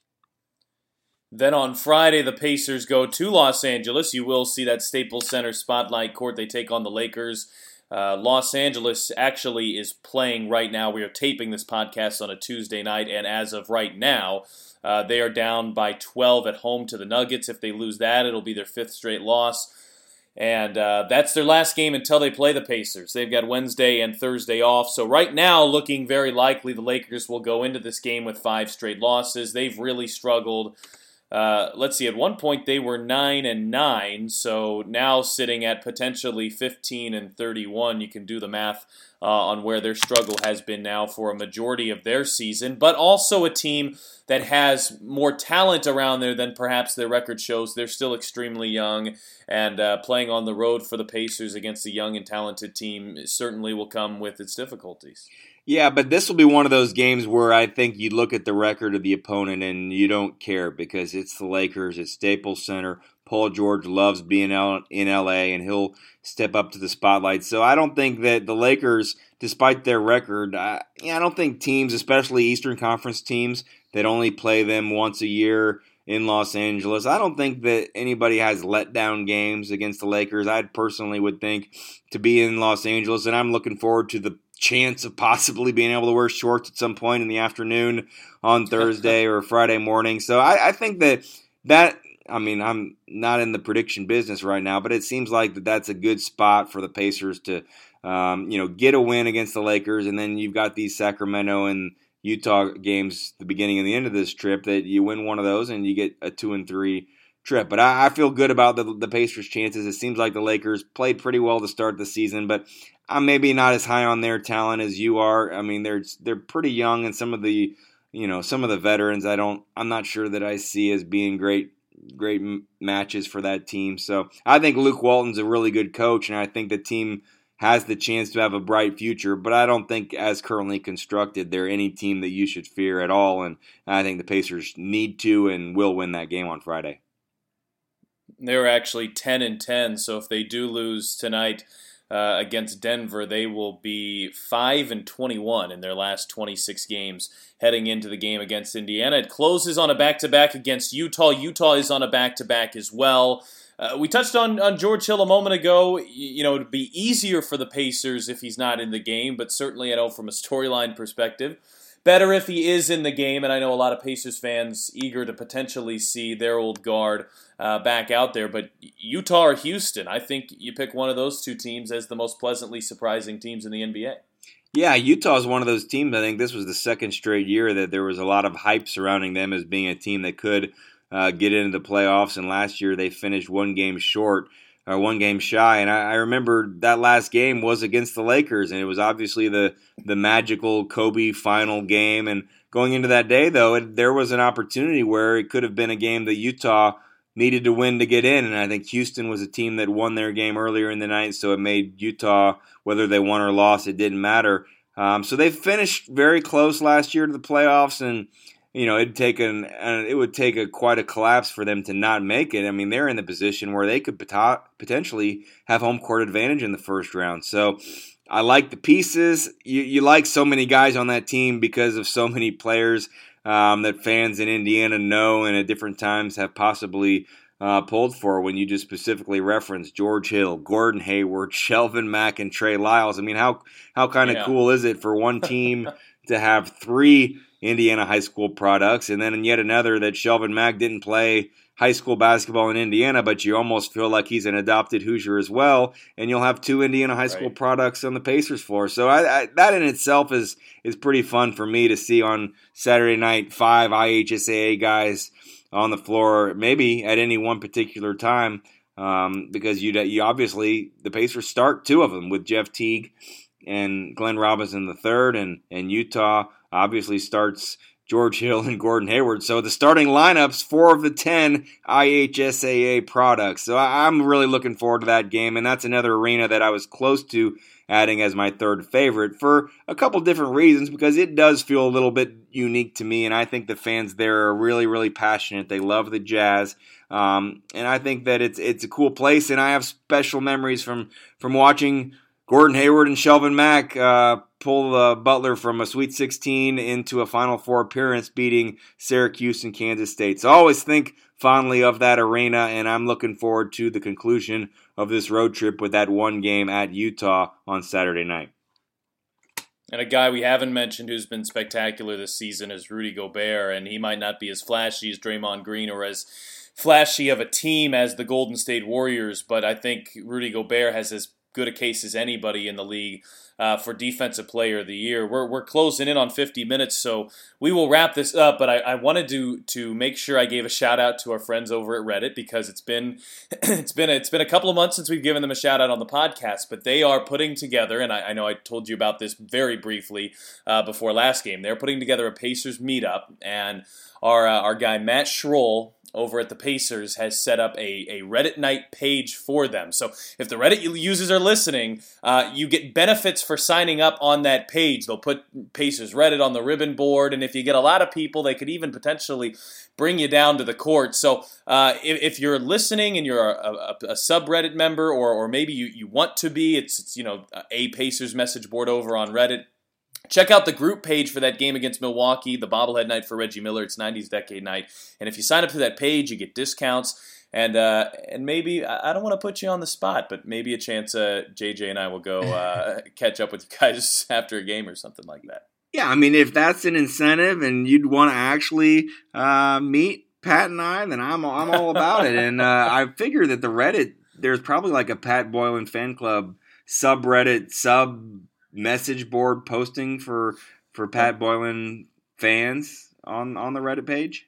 Then on Friday, the Pacers go to Los Angeles. You will see that Staples Center spotlight court. They take on the Lakers. Los Angeles actually is playing right now. We are taping this podcast on a Tuesday night, and as of right now, they are down by 12 at home to the Nuggets. If they lose that, it'll be their 5th straight loss. And that's their last game until they play the Pacers. They've got Wednesday and Thursday off. So right now, looking very likely the Lakers will go into this game with 5 straight losses. They've really struggled. Let's see, at one point they were 9-9, so now sitting at potentially 15-31. You can do the math on where their struggle has been now for a majority of their season, but also a team that has more talent around there than perhaps their record shows. They're still extremely young, and playing on the road for the Pacers against a young and talented team certainly will come with its difficulties. Yeah, but this will be one of those games where I think you look at the record of the opponent and you don't care because it's the Lakers, it's Staples Center. Paul George loves being out in LA, and he'll step up to the spotlight. So I don't think that the Lakers, despite their record, I don't think teams, especially Eastern Conference teams that only play them once a year in Los Angeles, I don't think that anybody has letdown games against the Lakers. I personally would think to be in Los Angeles, and I'm looking forward to the chance of possibly being able to wear shorts at some point in the afternoon on Thursday or Friday morning. So I think that I'm not in the prediction business right now, but it seems like that's a good spot for the Pacers to get a win against the Lakers, and then you've got these Sacramento and Utah games the beginning and the end of this trip that you win one of those and you get a 2-3 trip. But I feel good about the Pacers' chances. It seems like the Lakers played pretty well to start the season, but I'm maybe not as high on their talent as you are. I mean, they're pretty young, and some of the veterans I'm not sure that I see as being great matches for that team. So I think Luke Walton's a really good coach, and I think the team has the chance to have a bright future, but I don't think as currently constructed they're any team that you should fear at all, and I think the Pacers need to and will win that game on Friday. They're actually 10-10, so if they do lose tonight against Denver, they will be 5-21 in their last 26 games heading into the game against Indiana. It closes on a back-to-back against Utah. Utah is on a back-to-back as well. We touched on George Hill a moment ago. It'd be easier for the Pacers if he's not in the game, but certainly from a storyline perspective, better if he is in the game, and I know a lot of Pacers fans eager to potentially see their old guard back out there. But Utah or Houston, I think you pick one of those two teams as the most pleasantly surprising teams in the NBA. Yeah, Utah is one of those teams. I think this was the second straight year that there was a lot of hype surrounding them as being a team that could get into the playoffs. And last year they finished one game shy. And I remember that last game was against the Lakers, and it was obviously the magical Kobe final game. And going into that day, though, there was an opportunity where it could have been a game that Utah needed to win to get in. And I think Houston was a team that won their game earlier in the night, so it made Utah, whether they won or lost, it didn't matter. So they finished very close last year to the playoffs, and it would take quite a collapse for them to not make it. I mean, they're in the position where they could potentially have home court advantage in the first round. So I like the pieces. You like so many guys on that team because of so many players that fans in Indiana know and at different times have possibly pulled for when you just specifically reference George Hill, Gordon Hayward, Shelvin Mack, and Trey Lyles. I mean, how kind of cool is it for one team to have three Indiana high school products, and then yet another that Shelvin Mack didn't play high school basketball in Indiana, but you almost feel like he's an adopted Hoosier as well, and you'll have two Indiana high school products on the Pacers floor. So that in itself is pretty fun for me to see on Saturday night, 5 IHSAA guys on the floor, maybe at any one particular time, because you obviously, the Pacers start two of them with Jeff Teague and Glenn Robinson III, and Utah obviously starts George Hill and Gordon Hayward. So the starting lineups, 4 of the 10 IHSAA products. So I'm really looking forward to that game, and that's another arena that I was close to adding as my third favorite for a couple different reasons, because it does feel a little bit unique to me, and I think the fans there are really, really passionate. They love the Jazz, and I think that it's a cool place, and I have special memories from watching Gordon Hayward and Shelvin Mack pull Butler from a Sweet 16 into a Final Four appearance, beating Syracuse and Kansas State. So I always think fondly of that arena, and I'm looking forward to the conclusion of this road trip with that one game at Utah on Saturday night. And a guy we haven't mentioned who's been spectacular this season is Rudy Gobert, and he might not be as flashy as Draymond Green or as flashy of a team as the Golden State Warriors, but I think Rudy Gobert has as good a case as anybody in the league for Defensive Player of the Year. We're closing in on 50 minutes, so we will wrap this up, but I wanted to make sure I gave a shout out to our friends over at Reddit, because it's been a couple of months since we've given them a shout out on the podcast, but they are putting together, and I know I told you about this very briefly before last game, they're putting together a Pacers meetup, and our guy Matt Schroll over at the Pacers has set up a Reddit night page for them. So if the Reddit users are listening, you get benefits for signing up on that page. They'll put Pacers Reddit on the ribbon board, and if you get a lot of people, they could even potentially bring you down to the court. So if you're listening and you're a subreddit member, or maybe you want to be, it's a Pacers message board over on Reddit. Check out the group page for that game against Milwaukee, the bobblehead night for Reggie Miller. It's 90s Decade Night. And if you sign up to that page, you get discounts. And maybe, I don't want to put you on the spot, but maybe a chance JJ and I will go catch up with you guys after a game or something like that. Yeah, I mean, if that's an incentive and you'd want to actually meet Pat and I, then I'm all about it. And I figure that the Reddit, there's probably like a Pat Boylan fan club subreddit, message board posting for Pat Boylan fans on the Reddit page.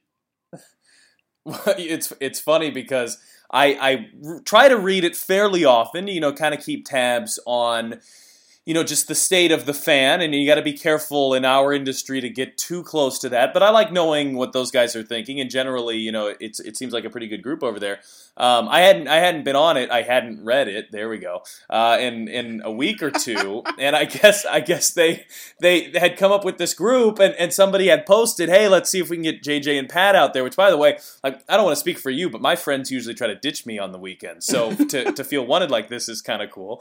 It's funny because I try to read it fairly often, kind of keep tabs on just the state of the fan, and you got to be careful in our industry to get too close to that. But I like knowing what those guys are thinking, and generally, it seems like a pretty good group over there. I hadn't been on it. I hadn't read it. There we go. In a week or two, and I guess they had come up with this group, and somebody had posted, "Hey, let's see if we can get JJ and Pat out there." Which, by the way, I don't want to speak for you, but my friends usually try to ditch me on the weekends, so to feel wanted like this is kind of cool.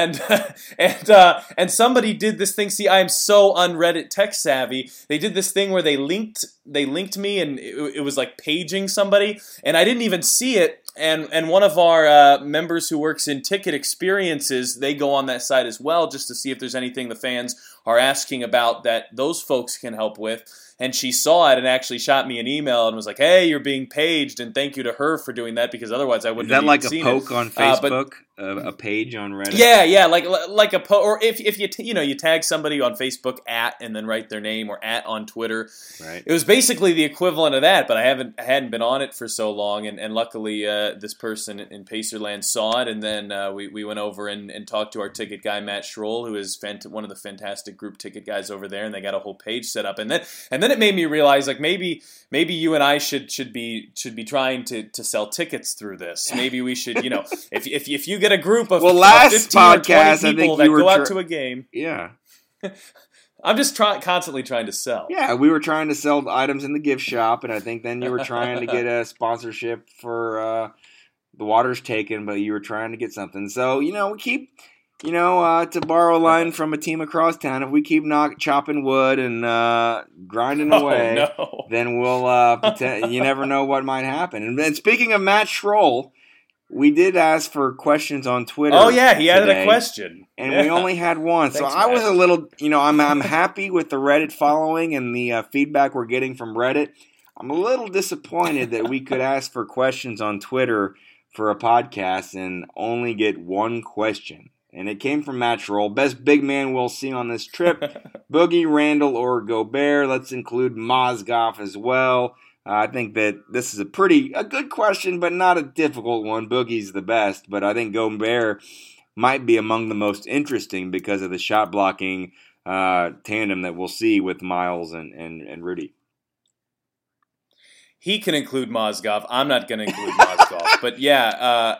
And somebody did this thing. See, I am so un-Reddit tech savvy. They did this thing where they linked me, and it was like paging somebody, and I didn't even see it. And one of our members who works in ticket experiences, they go on that site as well just to see if there's anything the fans are asking about that those folks can help with. And she saw it and actually shot me an email and was like, "Hey, you're being paged," and thank you to her for doing that, because otherwise I wouldn't have even seen it. Is that like a poke on Facebook, a page on Reddit? Yeah, like a poke, or if you tag somebody on Facebook and then write their name, or on Twitter. Right. It was basically the equivalent of that, but I hadn't been on it for so long, and luckily this person in Pacerland saw it, and then we went over and talked to our ticket guy Matt Schroll, who is one of the fantastic group ticket guys over there, and they got a whole page set up, and then it made me realize, like, maybe you and I should be trying to sell tickets through this. Maybe we should, if you get a group of last 15 podcast, or 20 people that go out to a game. Yeah. I'm just constantly trying to sell. Yeah, we were trying to sell items in the gift shop, and I think then you were trying to get a sponsorship for the Water's Taken, but you were trying to get something. So, we keep... to borrow a line from a team across town, if we keep chopping wood and grinding away, then we'll you never know what might happen. And speaking of Matt Schroll, we did ask for questions on Twitter. Oh, yeah, he added today, a question. And we only had one. Thanks, so I was Matt. a little, I'm happy with the Reddit following and the feedback we're getting from Reddit. I'm a little disappointed that we could ask for questions on Twitter for a podcast and only get one question. And it came from Matt Troll. Best big man we'll see on this trip, Boogie, Randall, or Gobert. Let's include Mozgov as well. I think that this is a good question, but not a difficult one. Boogie's the best, but I think Gobert might be among the most interesting because of the shot blocking tandem that we'll see with Miles and Rudy. He can include Mozgov. I'm not going to include Mozgov. But yeah,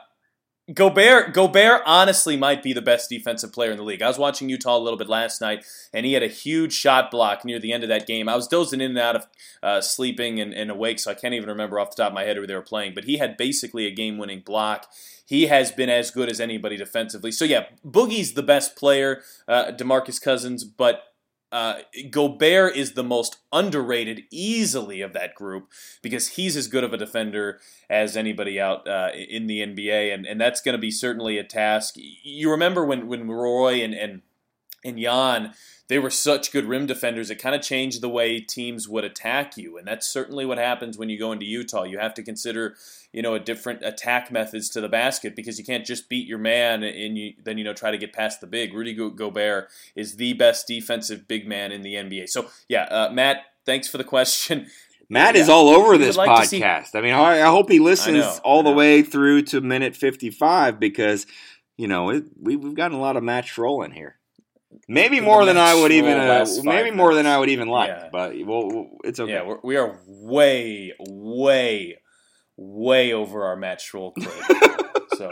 Gobert honestly might be the best defensive player in the league. I was watching Utah a little bit last night, and he had a huge shot block near the end of that game. I was dozing in and out of sleeping and awake, so I can't even remember off the top of my head who they were playing. But he had basically a game-winning block. He has been as good as anybody defensively. So yeah, Boogie's the best player, DeMarcus Cousins, but Gobert is the most underrated easily of that group because he's as good of a defender as anybody out in the NBA, and that's going to be certainly a task. You remember when Roy and Jan, they were such good rim defenders, it kind of changed the way teams would attack you, and that's certainly what happens when you go into Utah. You have to consider, a different attack methods to the basket because you can't just beat your man and then try to get past the big. Rudy Gobert is the best defensive big man in the NBA. So yeah, Matt, thanks for the question. Matt is all over this podcast. I mean, I hope he listens all the way through to minute 55 because, we've gotten a lot of Matt Troll in here. Maybe more than I would even. More than I would even like. Yeah. But it's okay. Yeah, we are way, way, way over our Matt Troll credit. So,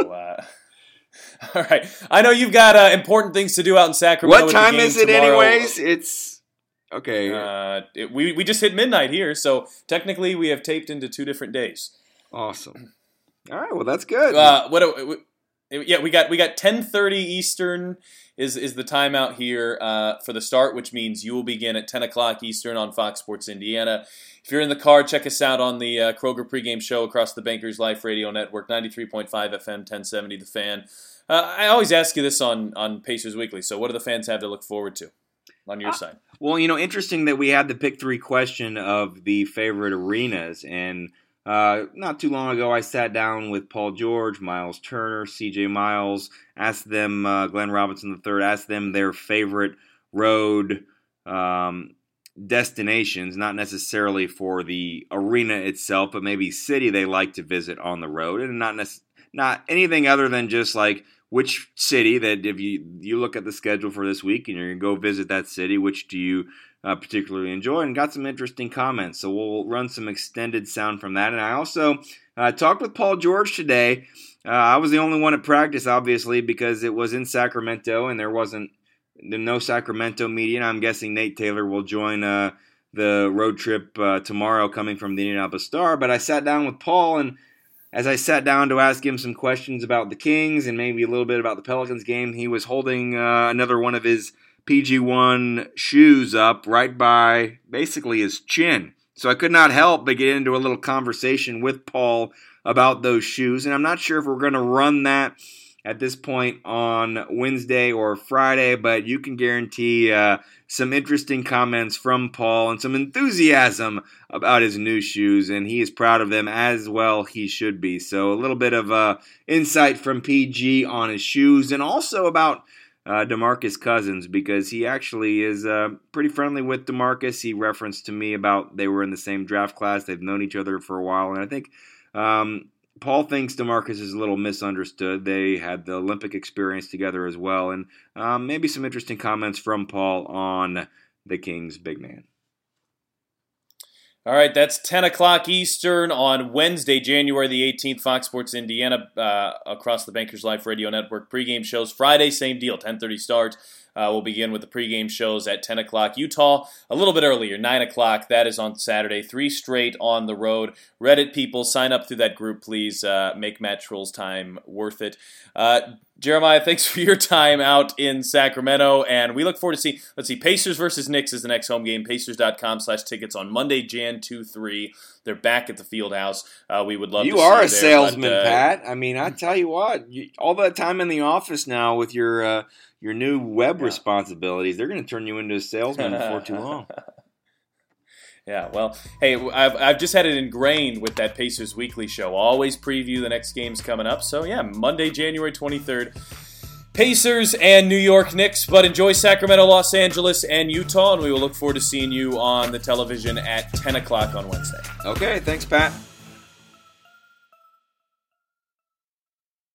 all right. I know you've got important things to do out in Sacramento. What time is it, tomorrow. Anyways? It's okay. We just hit midnight here, so technically we have taped into 2 different days. Awesome. All right. Well, that's good. We got 10:30 Eastern is the timeout here for the start, which means you will begin at 10 o'clock Eastern on Fox Sports Indiana. If you're in the car, check us out on the Kroger pregame show across the Bankers Life Radio Network, 93.5 FM, 1070 The Fan. I always ask you this on Pacers Weekly, so what do the fans have to look forward to on your side? Well, interesting that we had the pick 3 question of the favorite arenas, and not too long ago, I sat down with Paul George, Miles Turner, C.J. Miles, asked them, Glenn Robinson III, asked them their favorite road destinations, not necessarily for the arena itself, but maybe city they like to visit on the road, and not anything other than just like which city that if you look at the schedule for this week and you're going to go visit that city, which do you particularly enjoy, and got some interesting comments. So we'll run some extended sound from that. And I also talked with Paul George today. I was the only one at practice, obviously, because it was in Sacramento and there wasn't no Sacramento media. And I'm guessing Nate Taylor will join the road trip tomorrow coming from the Indianapolis Star. But I sat down with Paul, and as I sat down to ask him some questions about the Kings and maybe a little bit about the Pelicans game, he was holding another one of his PG1 shoes up right by basically his chin. So I could not help but get into a little conversation with Paul about those shoes. And I'm not sure if we're going to run that at this point on Wednesday or Friday, but you can guarantee some interesting comments from Paul and some enthusiasm about his new shoes, and he is proud of them as well. He should be. So a little bit of insight from PG on his shoes and also about DeMarcus Cousins, because he actually is pretty friendly with DeMarcus. He referenced to me about they were in the same draft class. They've known each other for a while, and I think Paul thinks DeMarcus is a little misunderstood. They had the Olympic experience together as well, and maybe some interesting comments from Paul on the Kings' big man. All right, that's 10 o'clock Eastern on Wednesday, January the 18th, Fox Sports Indiana, across the Bankers Life Radio Network. Pregame shows Friday, same deal, 10:30 start. We'll begin with the pregame shows at 10 o'clock. Utah, a little bit earlier, 9 o'clock. That is on Saturday. 3 straight on the road. Reddit people, sign up through that group, please. Make Matt Troll's time worth it. Jeremiah, thanks for your time out in Sacramento, and we look forward to Pacers versus Knicks is the next home game. Pacers.com/tickets on Monday, Jan 2-3. They're back at the field house. We would love to see you are a there, salesman, but, Pat. I mean, I tell you what, all that time in the office now with your new web responsibilities, they're going to turn you into a salesman before too long. Yeah, well, hey, I've just had it ingrained with that Pacers Weekly show. Always preview the next games coming up. So, yeah, Monday, January 23rd, Pacers and New York Knicks. But enjoy Sacramento, Los Angeles, and Utah, and we will look forward to seeing you on the television at 10 o'clock on Wednesday. Okay, thanks, Pat.